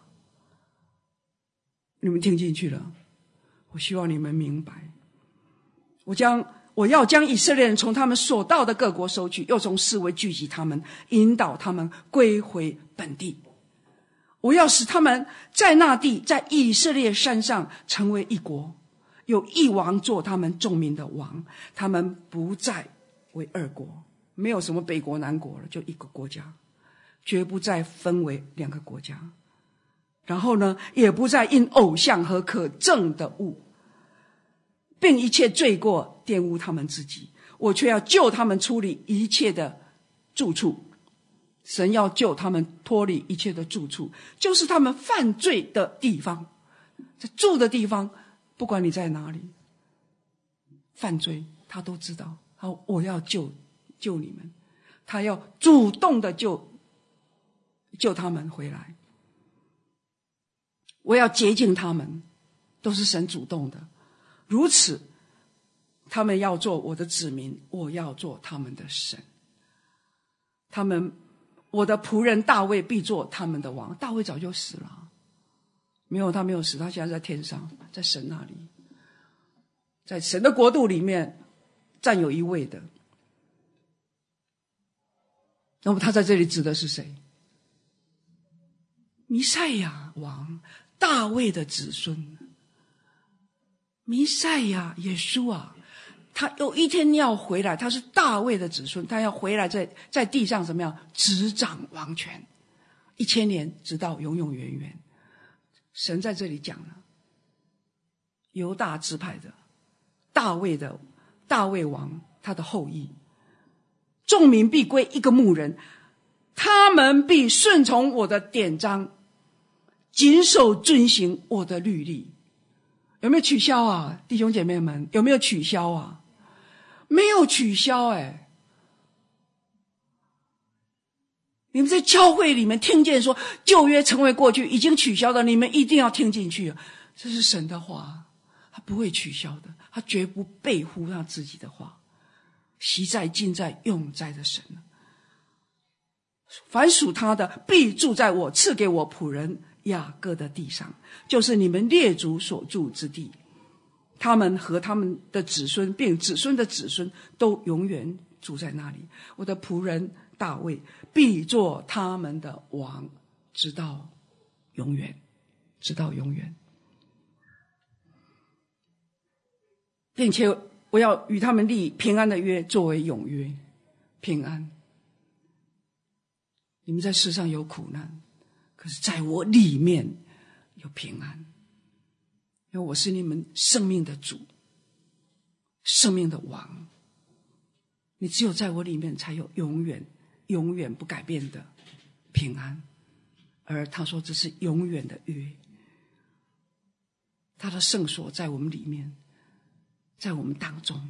你们听进去了？我希望你们明白。我将我要将以色列人从他们所到的各国收去，又从四围聚集他们，引导他们归回本地。我要使他们在那地，在以色列山上成为一国，有一王做他们众民的王，他们不再为二国，没有什么北国南国了，就一个国家，绝不再分为两个国家。然后呢，也不再因偶像和可憎的物，并一切罪过玷污他们自己，我却要救他们出离一切的住处。神要救他们脱离一切的住处，就是他们犯罪的地方，在住的地方，不管你在哪里犯罪，他都知道。好，我要救救你们，他要主动的救救他们回来，我要洁净他们，都是神主动的。如此，他们要做我的子民，我要做他们的神。他们，我的仆人大卫必做他们的王。大卫早就死了，没有，他没有死，他现在在天上，在神那里，在神的国度里面占有一位的。那么他在这里指的是谁？弥赛亚王，大卫的子孙。弥赛亚耶稣啊，他有一天要回来，他是大卫的子孙，他要回来在在地上怎么样执掌王权，一千年直到永永远远。神在这里讲了，犹大支派的大卫的大卫王，他的后裔，众民必归一个牧人， 他们必顺从我的典章，谨守遵行我的律例。有没有取消啊，弟兄姐妹们？有没有取消啊？没有取消。哎，你们在教会里面听见说旧约成为过去，已经取消的，你们一定要听进去。这是神的话，他不会取消的，他绝不背乎他自己的话。习在、今在、永在的神，凡属他的，必住在我赐给我仆人雅各的地上，就是你们列祖所住之地。他们和他们的子孙，并子孙的子孙，都永远住在那里。我的仆人大卫必做他们的王，直到永远，直到永远。并且我要与他们立平安的约，作为永约。平安，你们在世上有苦难，可是在我里面有平安，因为我是你们生命的主，生命的王。你只有在我里面才有永远永远不改变的平安。而他说这是永远的约，他的圣所在我们里面，在我们当中。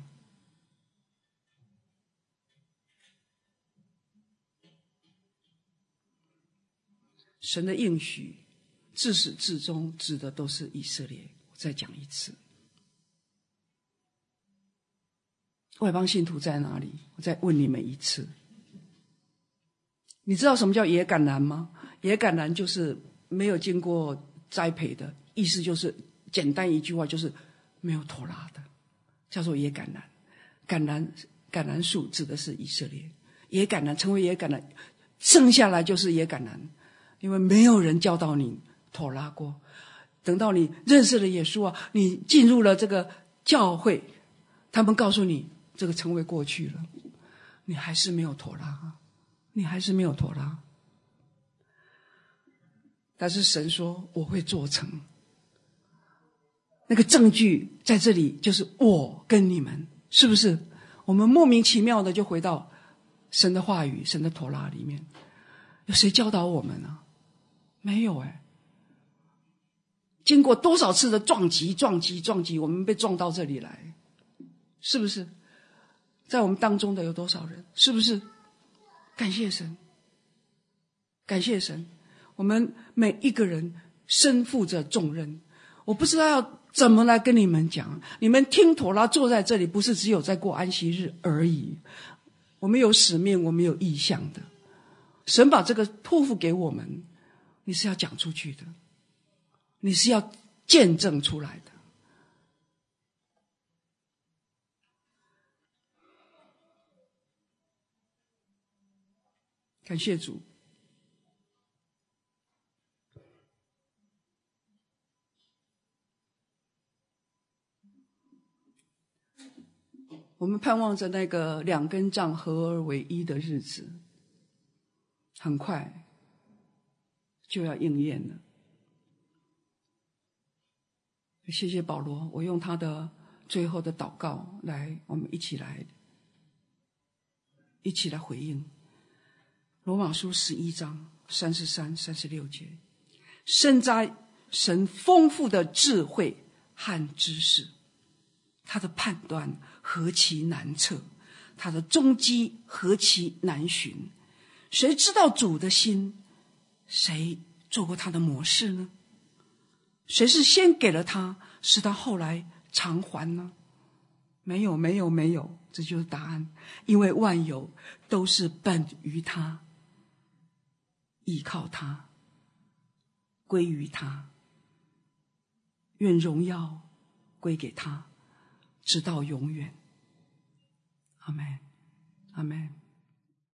神的应许自始至终指的都是以色列。我再讲一次，外邦信徒在哪里？我再问你们一次，你知道什么叫野橄榄吗？野橄榄就是没有经过栽培的，意思就是简单一句话，就是没有妥拉的，叫做野橄榄。橄榄橄榄树指的是以色列，野橄榄成为野橄榄，生下来就是野橄榄，因为没有人教导你妥拉过。等到你认识了耶稣啊，你进入了这个教会，他们告诉你这个成为过去了，你还是没有妥拉，你还是没有妥拉。但是神说我会做成，那个证据在这里，就是我跟你们，是不是？我们莫名其妙的就回到神的话语、神的妥拉里面。有谁教导我们呢？没有哎。经过多少次的撞击、撞击、撞击，我们被撞到这里来，是不是？在我们当中的有多少人？是不是？感谢神，感谢神，我们每一个人身负着重任。我不知道要怎么来跟你们讲，你们听妥拉坐在这里，不是只有在过安息日而已。我们有使命，我们有意向的。神把这个托付给我们，你是要讲出去的，你是要见证出来的。感谢主。我们盼望着那个两根杖合而为一的日子，很快就要应验了。谢谢保罗，我用他的最后的祷告来，我们一起来一起来回应罗马书十一章三十三、三十六节。深哉神丰富的智慧和知识，他的判断何其难测，他的踪迹何其难寻。谁知道主的心？谁做过他的模式呢？谁是先给了他，使他后来偿还呢？没有，没有，没有，这就是答案。因为万有都是本于他，依靠他，归于他，愿荣耀归给他，直到永远。阿们，阿们。